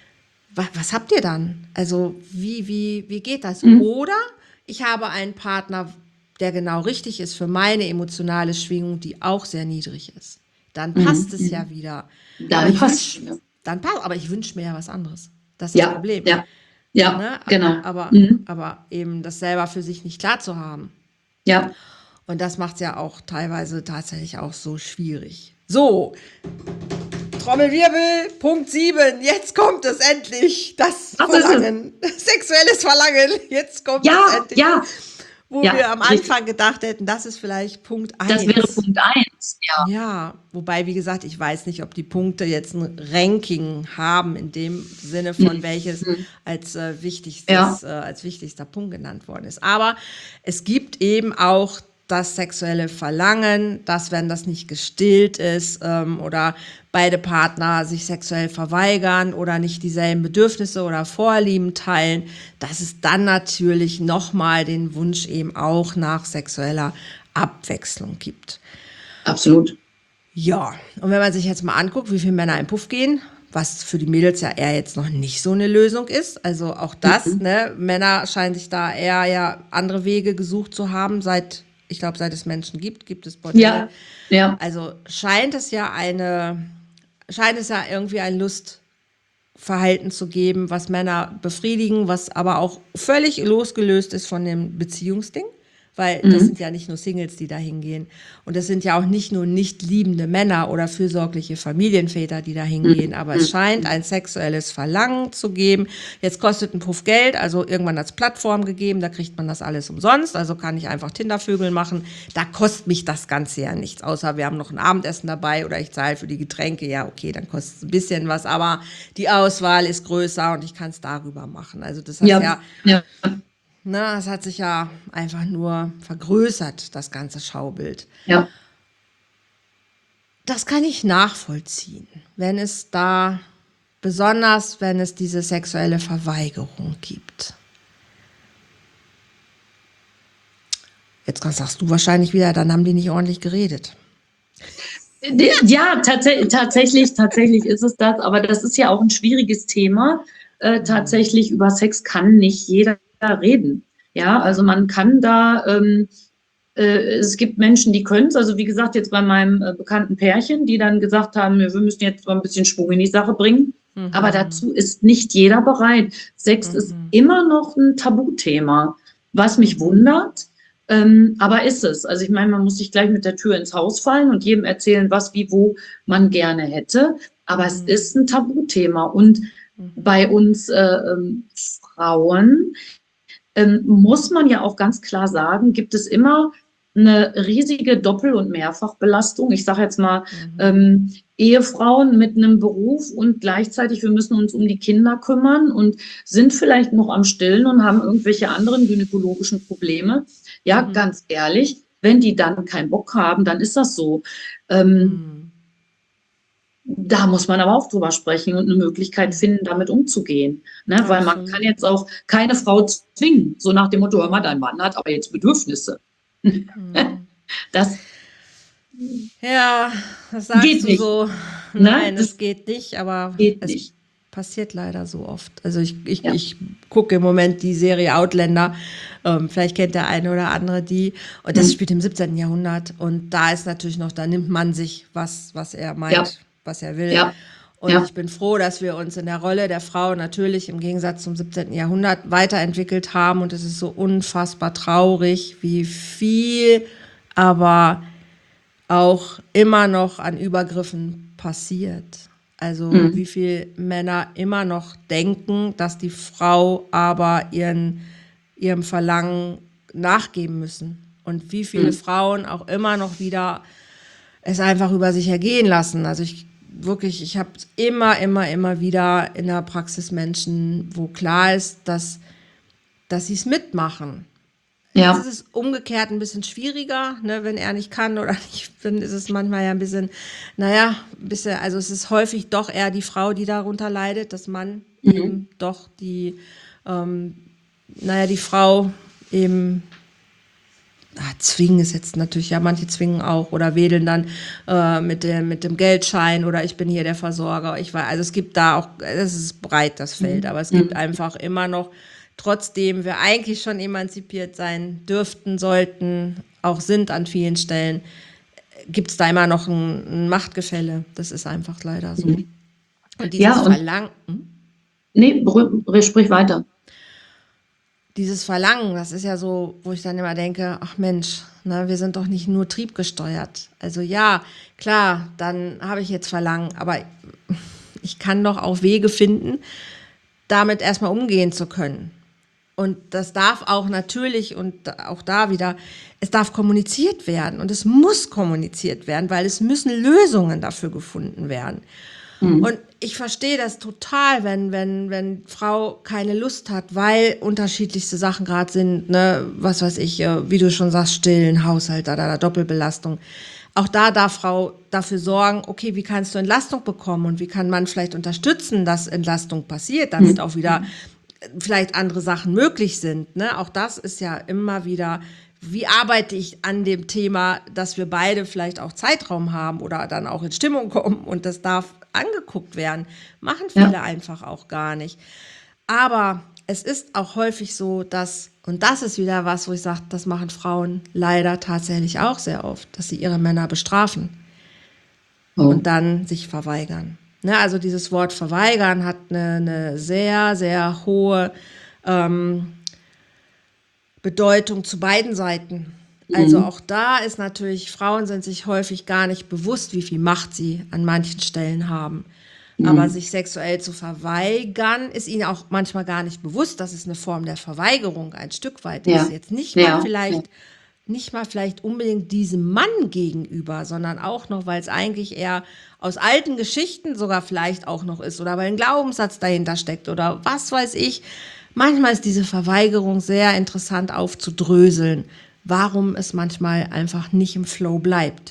was habt ihr dann? Also wie, wie, wie geht das? Mhm. Oder ich habe einen Partner, der genau richtig ist für meine emotionale Schwingung, die auch sehr niedrig ist. Dann passt mhm. es ja wieder. Dann passt es. Dann passt, aber ich wünsche mir ja was anderes. Das ist ja, das Problem. Ja, ja ne? genau. Aber, mhm. aber eben das selber für sich nicht klar zu haben. Ja. Und das macht es ja auch teilweise tatsächlich auch so schwierig. So, Trommelwirbel, Punkt sieben, jetzt kommt es endlich, das Was Verlangen, sexuelles Verlangen, jetzt kommt ja, es endlich. Ja, wo Ja, wir am richtig. Anfang gedacht hätten, das ist vielleicht Punkt Das wäre eins. Punkt eins. Ja. Ja, wobei, wie gesagt, ich weiß nicht, ob die Punkte jetzt ein Ranking haben in dem Sinne von welches Mhm. als äh, Ja. wichtigstes, äh, als wichtigster Punkt genannt worden ist. Aber es gibt eben auch das sexuelle Verlangen, dass wenn das nicht gestillt ist ähm, oder beide Partner sich sexuell verweigern oder nicht dieselben Bedürfnisse oder Vorlieben teilen, dass es dann natürlich nochmal den Wunsch eben auch nach sexueller Abwechslung gibt. Absolut. Ja, und wenn man sich jetzt mal anguckt, wie viele Männer in den Puff gehen, was für die Mädels ja eher jetzt noch nicht so eine Lösung ist. Also auch das, Mhm. ne, Männer scheinen sich da eher ja andere Wege gesucht zu haben, seit, ich glaube, seit es Menschen gibt, gibt es Bordelle. Ja, ja, Also scheint es ja eine, scheint es ja irgendwie ein Lustverhalten zu geben, was Männer befriedigen, was aber auch völlig losgelöst ist von dem Beziehungsding. Weil das mhm. sind ja nicht nur Singles, die da hingehen. Und das sind ja auch nicht nur nicht liebende Männer oder fürsorgliche Familienväter, die da hingehen. Aber es scheint ein sexuelles Verlangen zu geben. Jetzt kostet ein Puff Geld, also irgendwann hat es Plattform gegeben, da kriegt man das alles umsonst. Also kann ich einfach Tindervögel machen. Da kostet mich das Ganze ja nichts. Außer wir haben noch ein Abendessen dabei oder ich zahle für die Getränke. Ja, okay, dann kostet es ein bisschen was. Aber die Auswahl ist größer und ich kann es darüber machen. Also das heißt ja, Ja, ja, ne, es hat sich ja einfach nur vergrößert, das ganze Schaubild. ja. Das kann ich nachvollziehen, wenn es da, besonders wenn es diese sexuelle Verweigerung gibt. Jetzt sagst du wahrscheinlich wieder, dann haben die nicht ordentlich geredet. Ja, tats tatsächlich, tatsächlich ist es das, aber das ist ja auch ein schwieriges Thema. Äh, tatsächlich über Sex kann nicht jeder reden. Ja, also man kann da, ähm, äh, es gibt Menschen, die können es, also wie gesagt, jetzt bei meinem äh, bekannten Pärchen, die dann gesagt haben, wir müssen jetzt mal ein bisschen Schwung in die Sache bringen. Aber dazu ist nicht jeder bereit. Sex ist immer noch ein Tabuthema, was mich wundert. Ähm, aber ist es. Also ich meine, man muss nicht gleich mit der Tür ins Haus fallen und jedem erzählen, was, wie, wo man gerne hätte. Aber es ist ein Tabuthema. Und bei uns äh, ähm, Frauen ähm, muss man ja auch ganz klar sagen, gibt es immer eine riesige Doppel- und Mehrfachbelastung. Ich sage jetzt mal, ähm, Ehefrauen mit einem Beruf und gleichzeitig, wir müssen uns um die Kinder kümmern und sind vielleicht noch am Stillen und haben irgendwelche anderen gynäkologischen Probleme. Ja, Mhm. ganz ehrlich, wenn die dann keinen Bock haben, dann ist das so. Ähm, Da muss man aber auch drüber sprechen und eine Möglichkeit finden, damit umzugehen. Ne? Weil man kann jetzt auch keine Frau zwingen, so nach dem Motto, hör mal, dein Mann hat aber jetzt Bedürfnisse. Das Ja, das sagst geht du nicht. so. Ne? Nein, das Das geht nicht, aber geht es nicht. passiert leider so oft. Also ich, ich, Ja. ich gucke im Moment die Serie Outlander. Ähm, vielleicht kennt der eine oder andere die. Und das Hm. spielt im siebzehnten. Jahrhundert. Und da ist natürlich noch, da nimmt man sich, was, was er meint, Ja. was er will. Ja. Und Ja. ich bin froh, dass wir uns in der Rolle der Frau natürlich im Gegensatz zum siebzehnten. Jahrhundert weiterentwickelt haben. Und es ist so unfassbar traurig, wie viel aber auch immer noch an Übergriffen passiert. Also Hm. wie viel Männer immer noch denken, dass die Frau aber ihren, ihrem Verlangen nachgeben müssen. Und wie viele Hm. Frauen auch immer noch wieder es einfach über sich ergehen lassen. Also ich wirklich, ich habe immer, immer, immer wieder in der Praxis Menschen, wo klar ist, dass, dass sie es mitmachen. Ja. Jetzt ist es umgekehrt ein bisschen schwieriger, ne, wenn er nicht kann oder nicht, dann ist es manchmal ja ein bisschen, naja, ein bisschen, also es ist häufig doch eher die Frau, die darunter leidet, dass man Mhm. eben doch die, ähm, naja, die Frau eben, ah, zwingen ist jetzt natürlich, ja, manche zwingen auch oder wedeln dann äh, mit, dem, mit dem Geldschein oder ich bin hier der Versorger. Ich weiß, also es gibt da auch, es ist breit, das Feld, aber es gibt einfach immer noch, trotzdem wir eigentlich schon emanzipiert sein dürften, sollten, auch sind an vielen Stellen, gibt es da immer noch ein, ein Machtgefälle. Das ist einfach leider so. Mhm. Und dieses Ja, und Verlangen, hm? nee, brü- sprich weiter. dieses Verlangen, das ist ja so, wo ich dann immer denke, ach Mensch, ne, wir sind doch nicht nur triebgesteuert. Also ja, klar, dann habe ich jetzt Verlangen, aber ich kann doch auch Wege finden, damit erstmal umgehen zu können. Und das darf auch natürlich, und auch da wieder, es darf kommuniziert werden und es muss kommuniziert werden, weil es müssen Lösungen dafür gefunden werden. Mhm. Und ich verstehe das total, wenn, wenn, wenn Frau keine Lust hat, weil unterschiedlichste Sachen gerade sind, ne, was weiß ich, wie du schon sagst, Stillen, Haushalt, da, da, da, Doppelbelastung. Auch da darf Frau dafür sorgen, okay, wie kannst du Entlastung bekommen und wie kann man vielleicht unterstützen, dass Entlastung passiert, damit mhm. auch wieder vielleicht andere Sachen möglich sind. Ne? Auch das ist ja immer wieder, wie arbeite ich an dem Thema, dass wir beide vielleicht auch Zeitraum haben oder dann auch in Stimmung kommen und das darf angeguckt werden. Machen viele ja. einfach auch gar nicht. Aber es ist auch häufig so, dass, und das ist wieder was, wo ich sage, das machen Frauen leider tatsächlich auch sehr oft, dass sie ihre Männer bestrafen oh. und dann sich verweigern. Ne, also dieses Wort verweigern hat eine, eine sehr, sehr hohe ähm, Bedeutung zu beiden Seiten. Also auch da ist natürlich, Frauen sind sich häufig gar nicht bewusst, wie viel Macht sie an manchen Stellen haben. Mhm. Aber sich sexuell zu verweigern, ist ihnen auch manchmal gar nicht bewusst, dass es eine Form der Verweigerung ein Stück weit ja. ist. Jetzt nicht ja. mal vielleicht, ja. nicht mal vielleicht unbedingt diesem Mann gegenüber, sondern auch noch, weil es eigentlich eher aus alten Geschichten sogar vielleicht auch noch ist oder weil ein Glaubenssatz dahinter steckt oder was weiß ich. Manchmal ist diese Verweigerung sehr interessant aufzudröseln, warum es manchmal einfach nicht im Flow bleibt.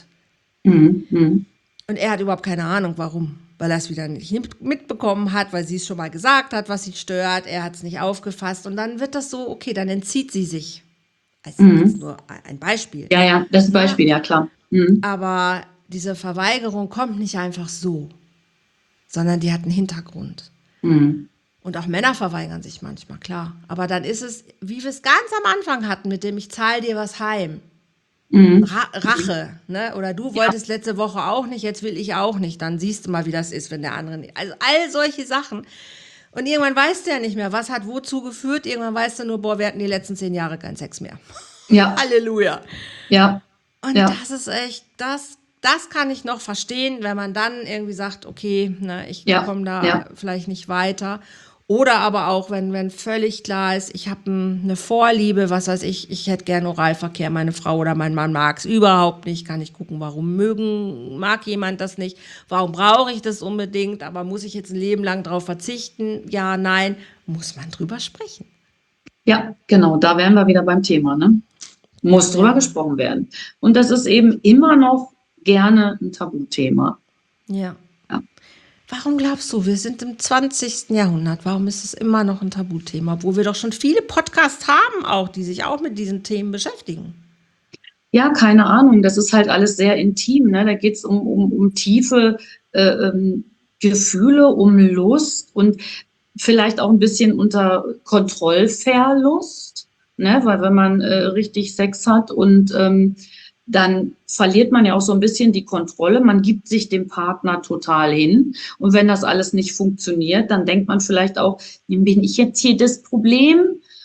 Mhm. Und er hat überhaupt keine Ahnung, warum. Weil er es wieder nicht mitbekommen hat, weil sie es schon mal gesagt hat, was sie stört. Er hat es nicht aufgefasst. Und dann wird das so, okay, dann entzieht sie sich. Das mhm. ist nur ein Beispiel. Ja, ja, das ist ein Beispiel, ja, ja klar. Mhm. Aber diese Verweigerung kommt nicht einfach so, sondern die hat einen Hintergrund. Mhm. Und auch Männer verweigern sich manchmal, klar. Aber dann ist es, wie wir es ganz am Anfang hatten, mit dem ich zahle dir was heim. Mhm. Ra- Rache, ne? Oder du wolltest ja. letzte Woche auch nicht, jetzt will ich auch nicht. Dann siehst du mal, wie das ist, wenn der andere nicht. Also all solche Sachen. Und irgendwann weißt du ja nicht mehr, was hat wozu geführt. Irgendwann weißt du nur, boah, wir hatten die letzten zehn Jahre keinen Sex mehr. Ja. Halleluja. Ja. Und ja. das ist echt, das, das kann ich noch verstehen, wenn man dann irgendwie sagt, okay, ne, ich ja. komme da ja. vielleicht nicht weiter. Oder aber auch, wenn, wenn völlig klar ist, ich habe eine Vorliebe, was weiß ich, ich hätte gerne Oralverkehr, meine Frau oder mein Mann mag es überhaupt nicht, kann ich gucken, warum mögen, mag jemand das nicht, warum brauche ich das unbedingt, aber muss ich jetzt ein Leben lang drauf verzichten? Ja, nein, muss man drüber sprechen. Ja, genau, da wären wir wieder beim Thema, ne? Muss drüber ja. gesprochen werden. Und das ist eben immer noch gerne ein Tabuthema. Ja. ja. Warum glaubst du, wir sind im zwanzigsten Jahrhundert, warum ist es immer noch ein Tabuthema, wo wir doch schon viele Podcasts haben auch, die sich auch mit diesen Themen beschäftigen? Ja, keine Ahnung, das ist halt alles sehr intim, ne? Da geht es um, um, um tiefe äh, ähm, Gefühle, um Lust und vielleicht auch ein bisschen unter Kontrollverlust, ne? Weil wenn man äh, richtig Sex hat und ähm, dann verliert man ja auch so ein bisschen die Kontrolle. Man gibt sich dem Partner total hin. Und wenn das alles nicht funktioniert, dann denkt man vielleicht auch, bin ich jetzt hier das Problem?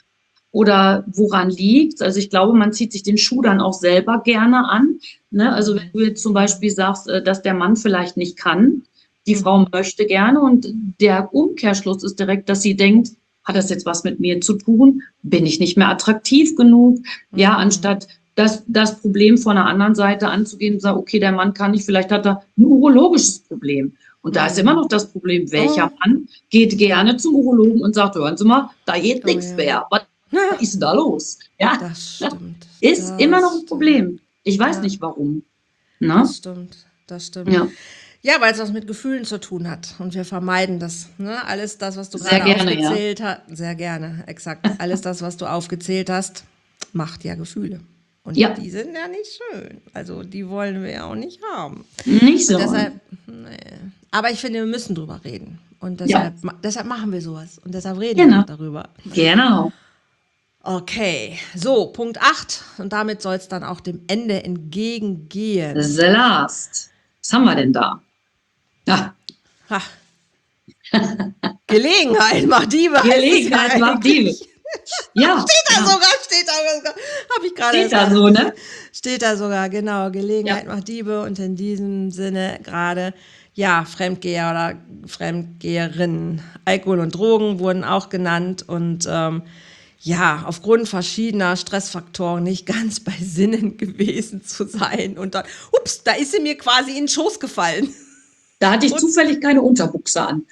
Oder woran liegt's? Also ich glaube, man zieht sich den Schuh dann auch selber gerne an. Ne? Also wenn du jetzt zum Beispiel sagst, dass der Mann vielleicht nicht kann, die Frau möchte gerne und der Umkehrschluss ist direkt, dass sie denkt, hat das jetzt was mit mir zu tun? Bin ich nicht mehr attraktiv genug? Ja, anstatt Das, das Problem von der anderen Seite anzugehen und sagen, okay, der Mann kann nicht, vielleicht hat er ein urologisches Problem. Und da ist immer noch das Problem, welcher oh. Mann geht gerne zum Urologen und sagt, hören Sie mal, da geht oh, nichts ja. mehr. Was ist denn da los? Ja, das stimmt. Ist das immer noch ein stimmt. Problem. Ich weiß ja. nicht, warum. Na? Das stimmt, das stimmt. Ja. Ja, weil es was mit Gefühlen zu tun hat und wir vermeiden das. Ne? Alles das, was du sehr gerade gerne, aufgezählt ja. hast, sehr gerne, exakt. Alles das, was du aufgezählt hast, macht ja Gefühle. Und ja. die sind ja nicht schön. Also die wollen wir ja auch nicht haben. Nicht so. Und deshalb, nee. Aber ich finde, wir müssen drüber reden. Und deshalb, ja. deshalb machen wir sowas. Und deshalb reden genau. wir darüber. Genau. Okay, so, Punkt acht. Und damit soll es dann auch dem Ende entgegengehen. The last. Was haben wir denn da? Ja. Ha. Gelegenheit macht Diebe. Gelegenheit macht Diebe. Ja. Steht da ja. sogar, steht da sogar. Habe ich gerade. Steht da so, ne? Steht da sogar, genau. Gelegenheit ja. macht Diebe und in diesem Sinne gerade, ja, Fremdgeher oder Fremdgeherinnen. Alkohol und Drogen wurden auch genannt und ähm, ja, aufgrund verschiedener Stressfaktoren nicht ganz bei Sinnen gewesen zu sein. Und dann, ups, da ist sie mir quasi in den Schoß gefallen. Da hatte ich Und zufällig keine Unterbuchse an.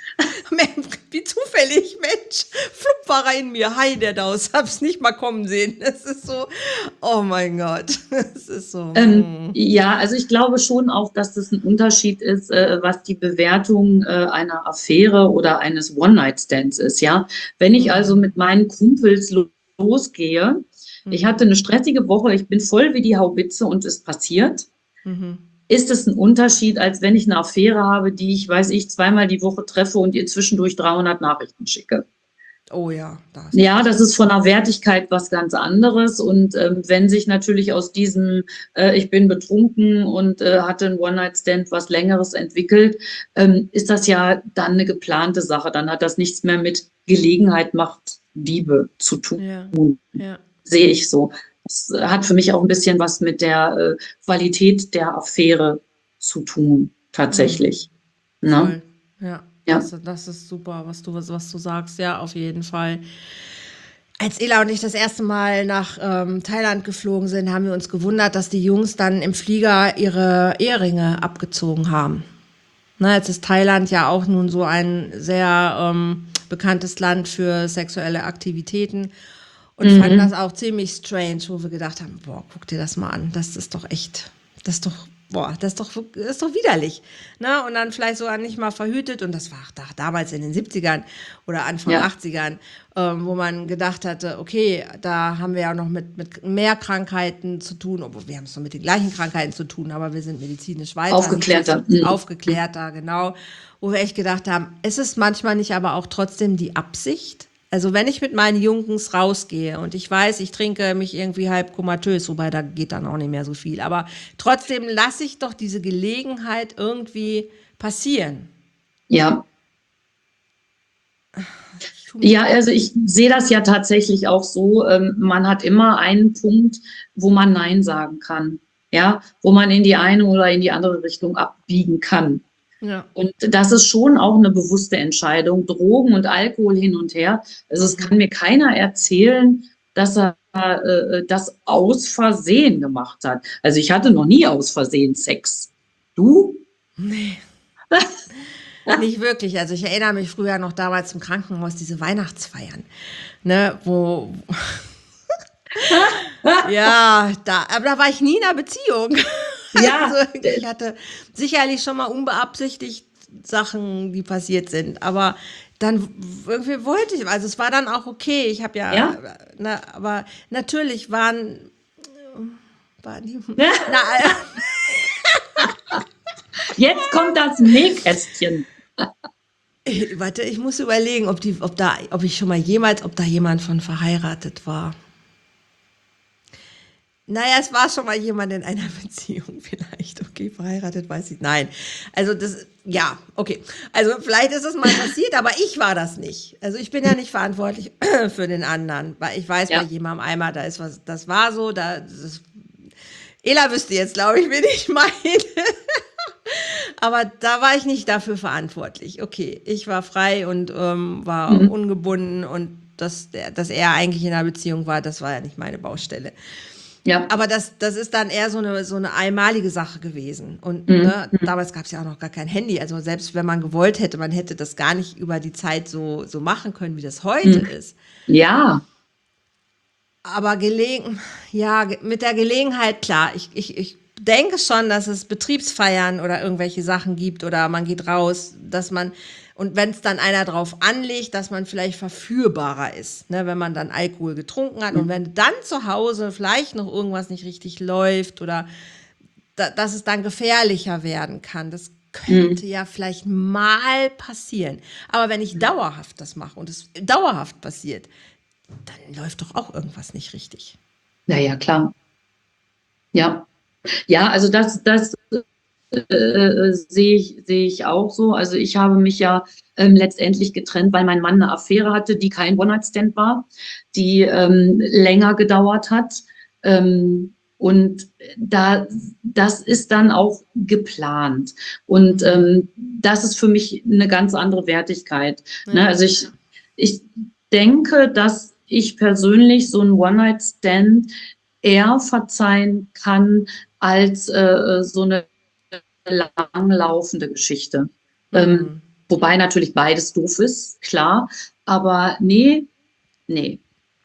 wie zufällig, Mensch, flupp war er in mir, hi der Daus, hab's nicht mal kommen sehen. Es ist so, oh mein Gott, es ist so. Ähm, mm. ja, also ich glaube schon auch, dass das ein Unterschied ist, äh, was die Bewertung äh, einer Affäre oder eines One-Night-Stands ist, ja. Wenn ich also mit meinen Kumpels lo- losgehe, ich hatte eine stressige Woche, ich bin voll wie die Haubitze und es passiert, Mhm. ist es ein Unterschied, als wenn ich eine Affäre habe, die ich, weiß ich, zweimal die Woche treffe und ihr zwischendurch dreihundert Nachrichten schicke. Oh ja, da hast du Ja, recht. das ist von der Wertigkeit was ganz anderes. Und ähm, wenn sich natürlich aus diesem, äh, ich bin betrunken und äh, hatte ein One-Night-Stand was Längeres entwickelt, ähm, ist das ja dann eine geplante Sache. Dann hat das nichts mehr mit Gelegenheit macht Diebe zu tun, Ja, ja. sehe ich so. Das äh, hat für mich auch ein bisschen was mit der äh, Qualität der Affäre zu tun, tatsächlich. Ne? Voll, ja. Ja. Das, das ist super, was du, was, was du sagst, ja, auf jeden Fall. Als Ela und ich das erste Mal nach ähm, Thailand geflogen sind, haben wir uns gewundert, dass die Jungs dann im Flieger ihre Eheringe abgezogen haben. Na, jetzt ist Thailand ja auch nun so ein sehr ähm, bekanntes Land für sexuelle Aktivitäten und Mhm. fanden das auch ziemlich strange, wo wir gedacht haben, boah, guck dir das mal an, das ist doch echt, das ist doch, boah, das ist doch, das ist doch widerlich. Ne? Und dann vielleicht sogar nicht mal verhütet und das war da, damals in den siebzigern oder Anfang Ja. achtzigern, ähm, wo man gedacht hatte, okay, da haben wir ja noch mit, mit mehr Krankheiten zu tun, obwohl wir haben es noch mit den gleichen Krankheiten zu tun, aber wir sind medizinisch weiter. Aufgeklärter. Mhm. Aufgeklärter, genau. Wo wir echt gedacht haben, ist es manchmal nicht aber auch trotzdem die Absicht? Also wenn ich mit meinen Jungs rausgehe und ich weiß, ich trinke mich irgendwie halb komatös, wobei da geht dann auch nicht mehr so viel, aber trotzdem lasse ich doch diese Gelegenheit irgendwie passieren. Ja. Ich tu mir- Ja, also ich sehe das ja tatsächlich auch so. Ähm, man hat immer einen Punkt, wo man Nein sagen kann. Ja, wo man in die eine oder in die andere Richtung abbiegen kann. Ja. Und das ist schon auch eine bewusste Entscheidung. Drogen und Alkohol hin und her. Also es kann mir keiner erzählen, dass er äh, das aus Versehen gemacht hat. Also ich hatte noch nie aus Versehen Sex. Du? Nee. Nicht wirklich. Also ich erinnere mich früher noch damals im Krankenhaus, diese Weihnachtsfeiern, ne, wo, ja, da, aber da war ich nie in einer Beziehung. Ja, Also ich hatte sicherlich schon mal unbeabsichtigt Sachen, die passiert sind, aber dann irgendwie wollte ich, also es war dann auch okay. Ich habe ja, Ja. na, aber natürlich waren, waren die, na, Jetzt kommt das Nähkästchen. äh, warte, ich muss überlegen, ob die, ob da, ob ich schon mal jemals, ob da jemand von verheiratet war. Naja, es war schon mal jemand in einer Beziehung vielleicht. Okay, verheiratet weiß ich. Nein. Also das, ja, okay. Also vielleicht ist es mal passiert, aber ich war das nicht. Also ich bin ja nicht verantwortlich für den anderen, weil ich weiß Ja. bei jemandem einmal, da ist was, das war so, da, das, Ela wüsste jetzt, glaube ich, wen ich meine. Aber da war ich nicht dafür verantwortlich. Okay, ich war frei und ähm, war Mhm. ungebunden und dass, der, dass er eigentlich in einer Beziehung war, das war ja nicht meine Baustelle. Ja. Aber das, das ist dann eher so eine, so eine einmalige Sache gewesen. Und Mhm. ne, damals gab es ja auch noch gar kein Handy. Also selbst wenn man gewollt hätte, man hätte das gar nicht über die Zeit so, so machen können, wie das heute Mhm. ist. Ja. Aber gelegen, ja, ge- mit der Gelegenheit, klar, ich, ich, ich denke schon, dass es Betriebsfeiern oder irgendwelche Sachen gibt oder man geht raus, dass man, und wenn es dann einer drauf anlegt, dass man vielleicht verführbarer ist, ne, wenn man dann Alkohol getrunken hat und wenn dann zu Hause vielleicht noch irgendwas nicht richtig läuft oder da, dass es dann gefährlicher werden kann. Das könnte ja vielleicht mal passieren. Aber wenn ich dauerhaft das mache und es dauerhaft passiert, dann läuft doch auch irgendwas nicht richtig. Ja, ja, klar. Ja. Ja, also das, das äh, äh, sehe ich, sehe ich auch so. Also ich habe mich ja ähm, letztendlich getrennt, weil mein Mann eine Affäre hatte, die kein One-Night-Stand war, die ähm, länger gedauert hat. Ähm, und da, das ist dann auch geplant. Und ähm, das ist für mich eine ganz andere Wertigkeit. Ne? Also ich, ich denke, dass ich persönlich so ein One-Night-Stand eher verzeihen kann als äh, so eine langlaufende Geschichte. Ähm, Hm. wobei natürlich beides doof ist, klar. Aber nee, nee.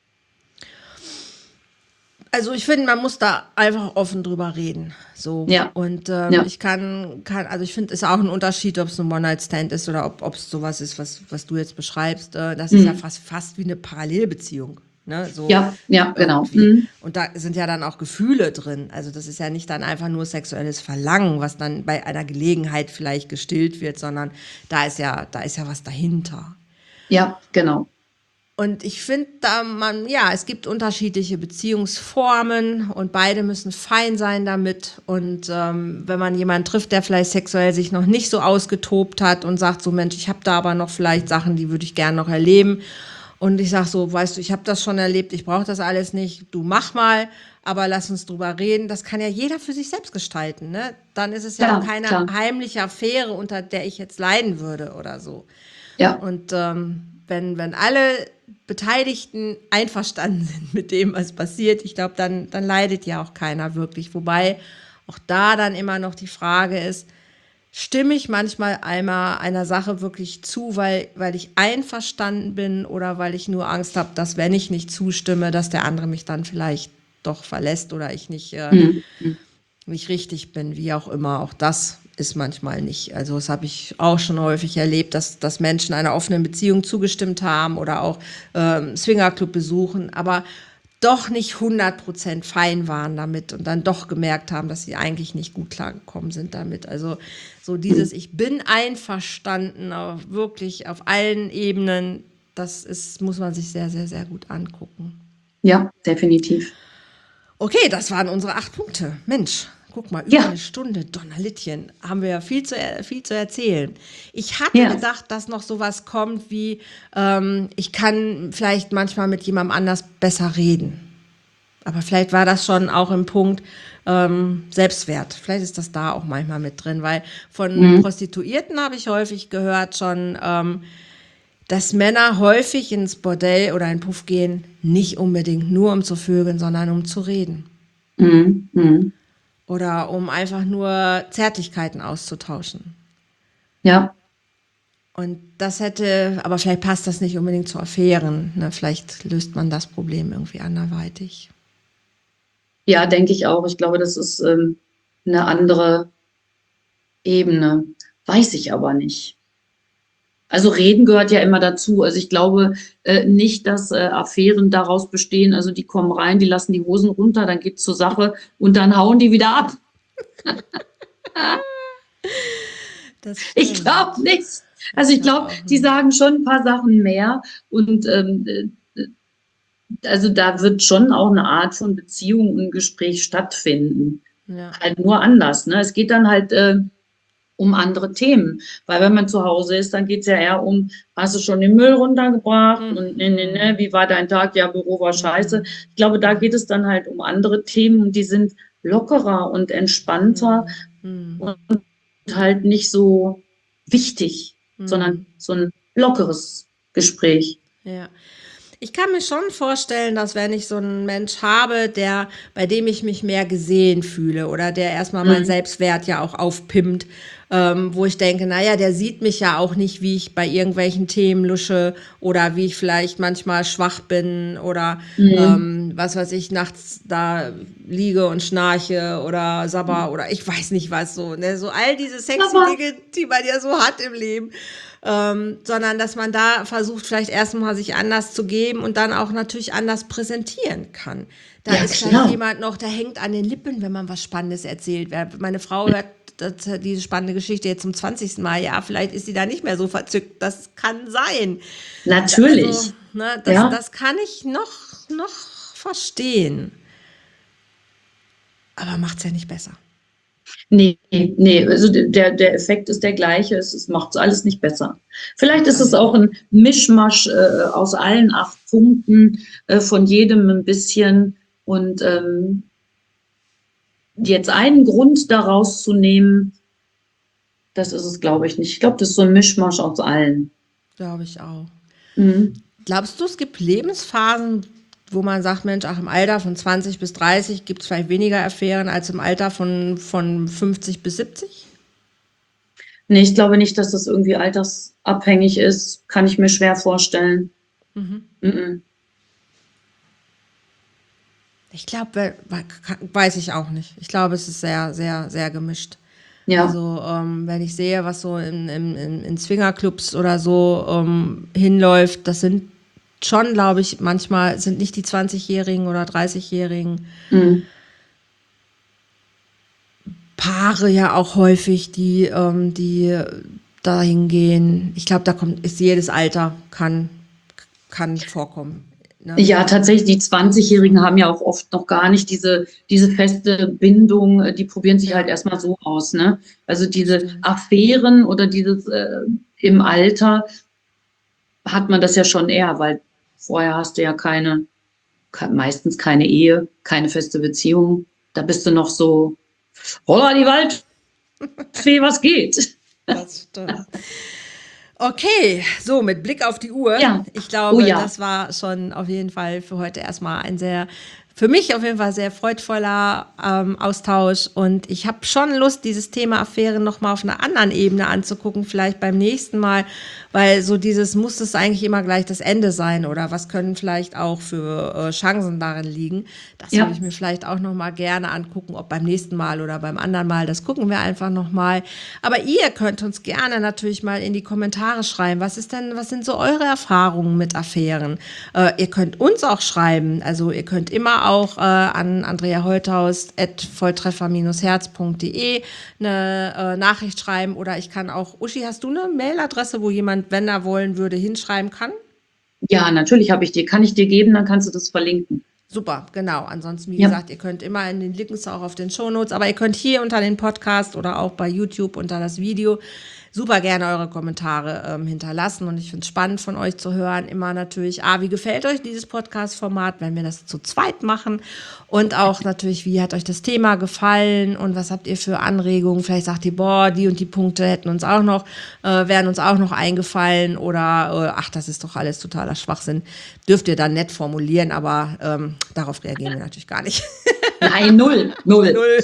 Also ich finde, man muss da einfach offen drüber reden. So. Ja, Und ähm, ja. ich kann, kann, also ich finde, es ist auch ein Unterschied, ob es ein One-Night-Stand ist oder ob ob es sowas ist, was, was du jetzt beschreibst. Äh, das ist ja Mhm. fast, fast wie eine Parallelbeziehung. Ne? So Ja, ja, genau. irgendwie. Mhm. Und da sind ja dann auch Gefühle drin. Also das ist ja nicht dann einfach nur sexuelles Verlangen, was dann bei einer Gelegenheit vielleicht gestillt wird, sondern da ist ja, da ist ja was dahinter. Ja, genau. Und ich finde, da man, ja, es gibt unterschiedliche Beziehungsformen und beide müssen fein sein damit. Und ähm, wenn man jemanden trifft, der vielleicht sexuell sich noch nicht so ausgetobt hat und sagt so, Mensch, ich habe da aber noch vielleicht Sachen, die würde ich gerne noch erleben. Und ich sage so, weißt du, ich habe das schon erlebt, ich brauche das alles nicht, du mach mal, aber lass uns drüber reden. Das kann ja jeder für sich selbst gestalten. Ne? Dann ist es ja auch Klar, keine klar. heimliche Affäre, unter der ich jetzt leiden würde oder so. Ja. Und ähm, wenn, wenn alle Beteiligten einverstanden sind mit dem, was passiert, ich glaube, dann, dann leidet ja auch keiner wirklich. Wobei auch da dann immer noch die Frage ist, stimme ich manchmal einmal einer Sache wirklich zu, weil, weil ich einverstanden bin oder weil ich nur Angst habe, dass wenn ich nicht zustimme, dass der andere mich dann vielleicht doch verlässt oder ich nicht äh, Mhm. Mhm. nicht richtig bin, wie auch immer. Auch das ist manchmal nicht. Also das habe ich auch schon häufig erlebt, dass, dass Menschen einer offenen Beziehung zugestimmt haben oder auch ähm, Swingerclub besuchen, aber doch nicht hundert Prozent fein waren damit und dann doch gemerkt haben, dass sie eigentlich nicht gut klargekommen sind damit. Also so dieses Ich bin einverstanden, auf, wirklich auf allen Ebenen, das ist, muss man sich sehr, sehr, sehr gut angucken. Ja, definitiv. Okay, das waren unsere acht Punkte. Mensch, guck mal, über Ja, eine Stunde, Donnerlittchen, haben wir ja viel zu, er- viel zu erzählen. Ich hatte ja. gedacht, dass noch sowas kommt wie, ähm, ich kann vielleicht manchmal mit jemandem anders besser reden. Aber vielleicht war das schon auch im Punkt ähm, Selbstwert. Vielleicht ist das da auch manchmal mit drin, weil von Mhm. Prostituierten habe ich häufig gehört schon, ähm, dass Männer häufig ins Bordell oder in den Puff gehen, nicht unbedingt nur um zu vögeln, sondern um zu reden. Mhm. Mhm. Oder um einfach nur Zärtlichkeiten auszutauschen. Ja. Und das hätte, aber vielleicht passt das nicht unbedingt zu Affären. Ne? Vielleicht löst man das Problem irgendwie anderweitig. Ja, denke ich auch. Ich glaube, das ist ähm, eine andere Ebene. Weiß ich aber nicht. Also reden gehört ja immer dazu. Also ich glaube äh, nicht, dass äh, Affären daraus bestehen. Also die kommen rein, die lassen die Hosen runter, dann geht's zur Sache und dann hauen die wieder ab. Das Ich glaube stimmt. nicht. Also Ich ich glaube glaube, auch die nicht. sagen schon ein paar Sachen mehr und ähm, äh, also da wird schon auch eine Art von Beziehung und Gespräch stattfinden. Ja. Halt nur anders. Ne? Es geht dann halt äh, um andere Themen. Weil wenn man zu Hause ist, dann geht's ja eher um, hast du schon den Müll runtergebracht und ne, ne, ne, Mhm. wie war dein Tag? Ja, Büro war scheiße. Mhm. Ich glaube, da geht es dann halt um andere Themen und die sind lockerer und entspannter Mhm. Mhm. und halt nicht so wichtig, sondern Mhm. so ein lockeres Gespräch. Ja. Ich kann mir schon vorstellen, dass wenn ich so einen Mensch habe, der, bei dem ich mich mehr gesehen fühle oder der erstmal meinen Mhm. Selbstwert ja auch aufpimmt, ähm, wo ich denke, naja, der sieht mich ja auch nicht, wie ich bei irgendwelchen Themen lusche oder wie ich vielleicht manchmal schwach bin oder Mhm. ähm, was weiß ich, nachts da liege und schnarche oder sabber oder ich weiß nicht was so, ne? So all diese sexy Aber Dinge, die man ja so hat im Leben ähm, sondern dass man da versucht, vielleicht erstmal sich anders zu geben und dann auch natürlich anders präsentieren kann. Da ja, ist vielleicht klar. jemand noch, der hängt an den Lippen, wenn man was Spannendes erzählt. Meine Frau hört das, diese spannende Geschichte jetzt zum zwanzigsten Mal. Ja, vielleicht ist sie da nicht mehr so verzückt. Das kann sein. Da, also, Natürlich. ne, das, Ja. das kann ich noch, noch verstehen. Aber macht es ja nicht besser. Nee, nee, also der, der Effekt ist der gleiche, es, es macht alles nicht besser. Vielleicht ist es Also, auch ein Mischmasch äh, aus allen acht Punkten, äh, von jedem ein bisschen. Und ähm, jetzt einen Grund daraus zu nehmen, das ist es, glaube ich, nicht. Ich glaube, das ist so ein Mischmasch aus allen. glaube ich auch. Mhm. Glaubst du, es gibt Lebensphasen, wo man sagt, Mensch, ach, im Alter von zwanzig bis dreißig gibt es vielleicht weniger Affären als im Alter von, von fünfzig bis siebzig? Nee, ich glaube nicht, dass das irgendwie altersabhängig ist. Kann ich mir schwer vorstellen. Mhm. Mhm. Ich glaube, weiß ich auch nicht. Ich glaube, es ist sehr, sehr, sehr gemischt. Ja. Also ähm, wenn ich sehe, was so in, in, in Swingerclubs oder so ähm, hinläuft, das sind schon, glaube ich, manchmal sind nicht die zwanzigjährigen oder dreißigjährigen Mhm. Paare ja auch häufig, die, ähm, die dahin gehen. Ich glaube, da kommt, ist jedes Alter kann, kann vorkommen. Ne? Ja, tatsächlich, die zwanzigjährigen haben ja auch oft noch gar nicht diese, diese feste Bindung, die probieren sich Ja. halt erstmal so aus, ne? Also diese Stimmt. Affären oder dieses äh, im Alter hat man das ja schon eher, weil vorher hast du ja keine, ke- meistens keine Ehe, keine feste Beziehung. Da bist du noch so, holla die Waldfee, was geht? Das stimmt. Okay, so mit Blick auf die Uhr. Ja, Ich oh glaube, ja, das war schon auf jeden Fall für heute erstmal ein sehr, für mich auf jeden Fall sehr freudvoller ähm, Austausch. Und ich habe schon Lust, dieses Thema Affären nochmal auf einer anderen Ebene anzugucken, vielleicht beim nächsten Mal, weil so dieses, muss es eigentlich immer gleich das Ende sein oder was können vielleicht auch für äh, Chancen darin liegen. Das ja, würde ich mir vielleicht auch nochmal gerne angucken, ob beim nächsten Mal oder beim anderen Mal. Das gucken wir einfach nochmal. Aber ihr könnt uns gerne natürlich mal in die Kommentare schreiben. Was ist denn, was sind so eure Erfahrungen mit Affären? Äh, ihr könnt uns auch schreiben. Also ihr könnt immer auch äh, an Andrea Holthaus at volltreffer herz punkt de eine äh, Nachricht schreiben oder ich kann auch, Uschi, hast du eine Mailadresse, wo jemand, wenn er wollen würde, hinschreiben kann? ja, natürlich habe ich dir, kann ich dir geben, dann kannst du das verlinken. Super, genau. Ansonsten, wie Ja, gesagt, ihr könnt immer in den Links auch auf den Shownotes, aber ihr könnt hier unter den Podcast oder auch bei YouTube unter das Video super gerne eure Kommentare ähm, hinterlassen. Und ich finde es spannend von euch zu hören. Immer natürlich, ah, wie gefällt euch dieses Podcast-Format, wenn wir das zu zweit machen? Und auch natürlich, wie hat euch das Thema gefallen und was habt ihr für Anregungen? Vielleicht sagt ihr, boah, die und die Punkte hätten uns auch noch, äh, wären uns auch noch eingefallen oder äh, ach, das ist doch alles totaler Schwachsinn. Dürft ihr dann nett formulieren, aber ähm, darauf reagieren wir natürlich gar nicht. nein, null, null. Null.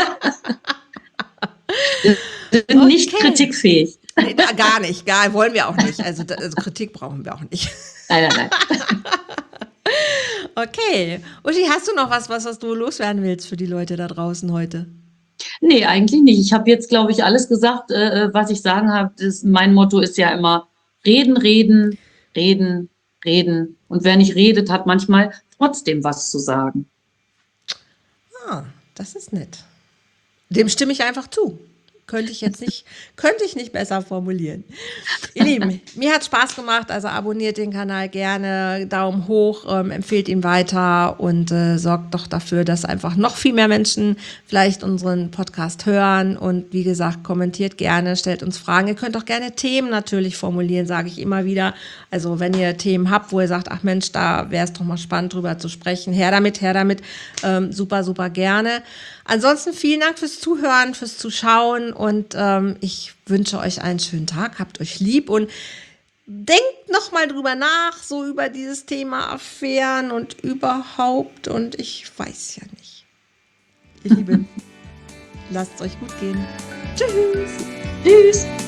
Sind nicht Okay. kritikfähig. Nee, da, gar nicht, gar wollen wir auch nicht. Also, da, also Kritik brauchen wir auch nicht. Nein, nein, nein. Okay. Uschi, hast du noch was, was, was du loswerden willst für die Leute da draußen heute? Nee, eigentlich nicht. Ich habe jetzt, glaube ich, alles gesagt, äh, was ich sagen habe. Das, mein Motto ist ja immer reden, reden, reden, reden. Und wer nicht redet, hat manchmal trotzdem was zu sagen. Ah, das ist nett. Dem stimme ich einfach zu. Könnte ich jetzt nicht, könnte ich nicht besser formulieren. Ihr Lieben, mir hat Spaß gemacht, also abonniert den Kanal gerne, Daumen hoch, ähm, empfehlt ihn weiter und äh, sorgt doch dafür, dass einfach noch viel mehr Menschen vielleicht unseren Podcast hören und wie gesagt, kommentiert gerne, stellt uns Fragen. Ihr könnt auch gerne Themen natürlich formulieren, sage ich immer wieder. Also wenn ihr Themen habt, wo ihr sagt, ach Mensch, da wäre es doch mal spannend drüber zu sprechen, her damit, her damit, ähm, super, super gerne. Ansonsten vielen Dank fürs Zuhören, fürs Zuschauen und ähm, ich wünsche euch einen schönen Tag, habt euch lieb und denkt noch mal drüber nach, so über dieses Thema Affären und überhaupt und ich weiß ja nicht. Ihr Lieben, lasst es euch gut gehen. Tschüss. Tschüss.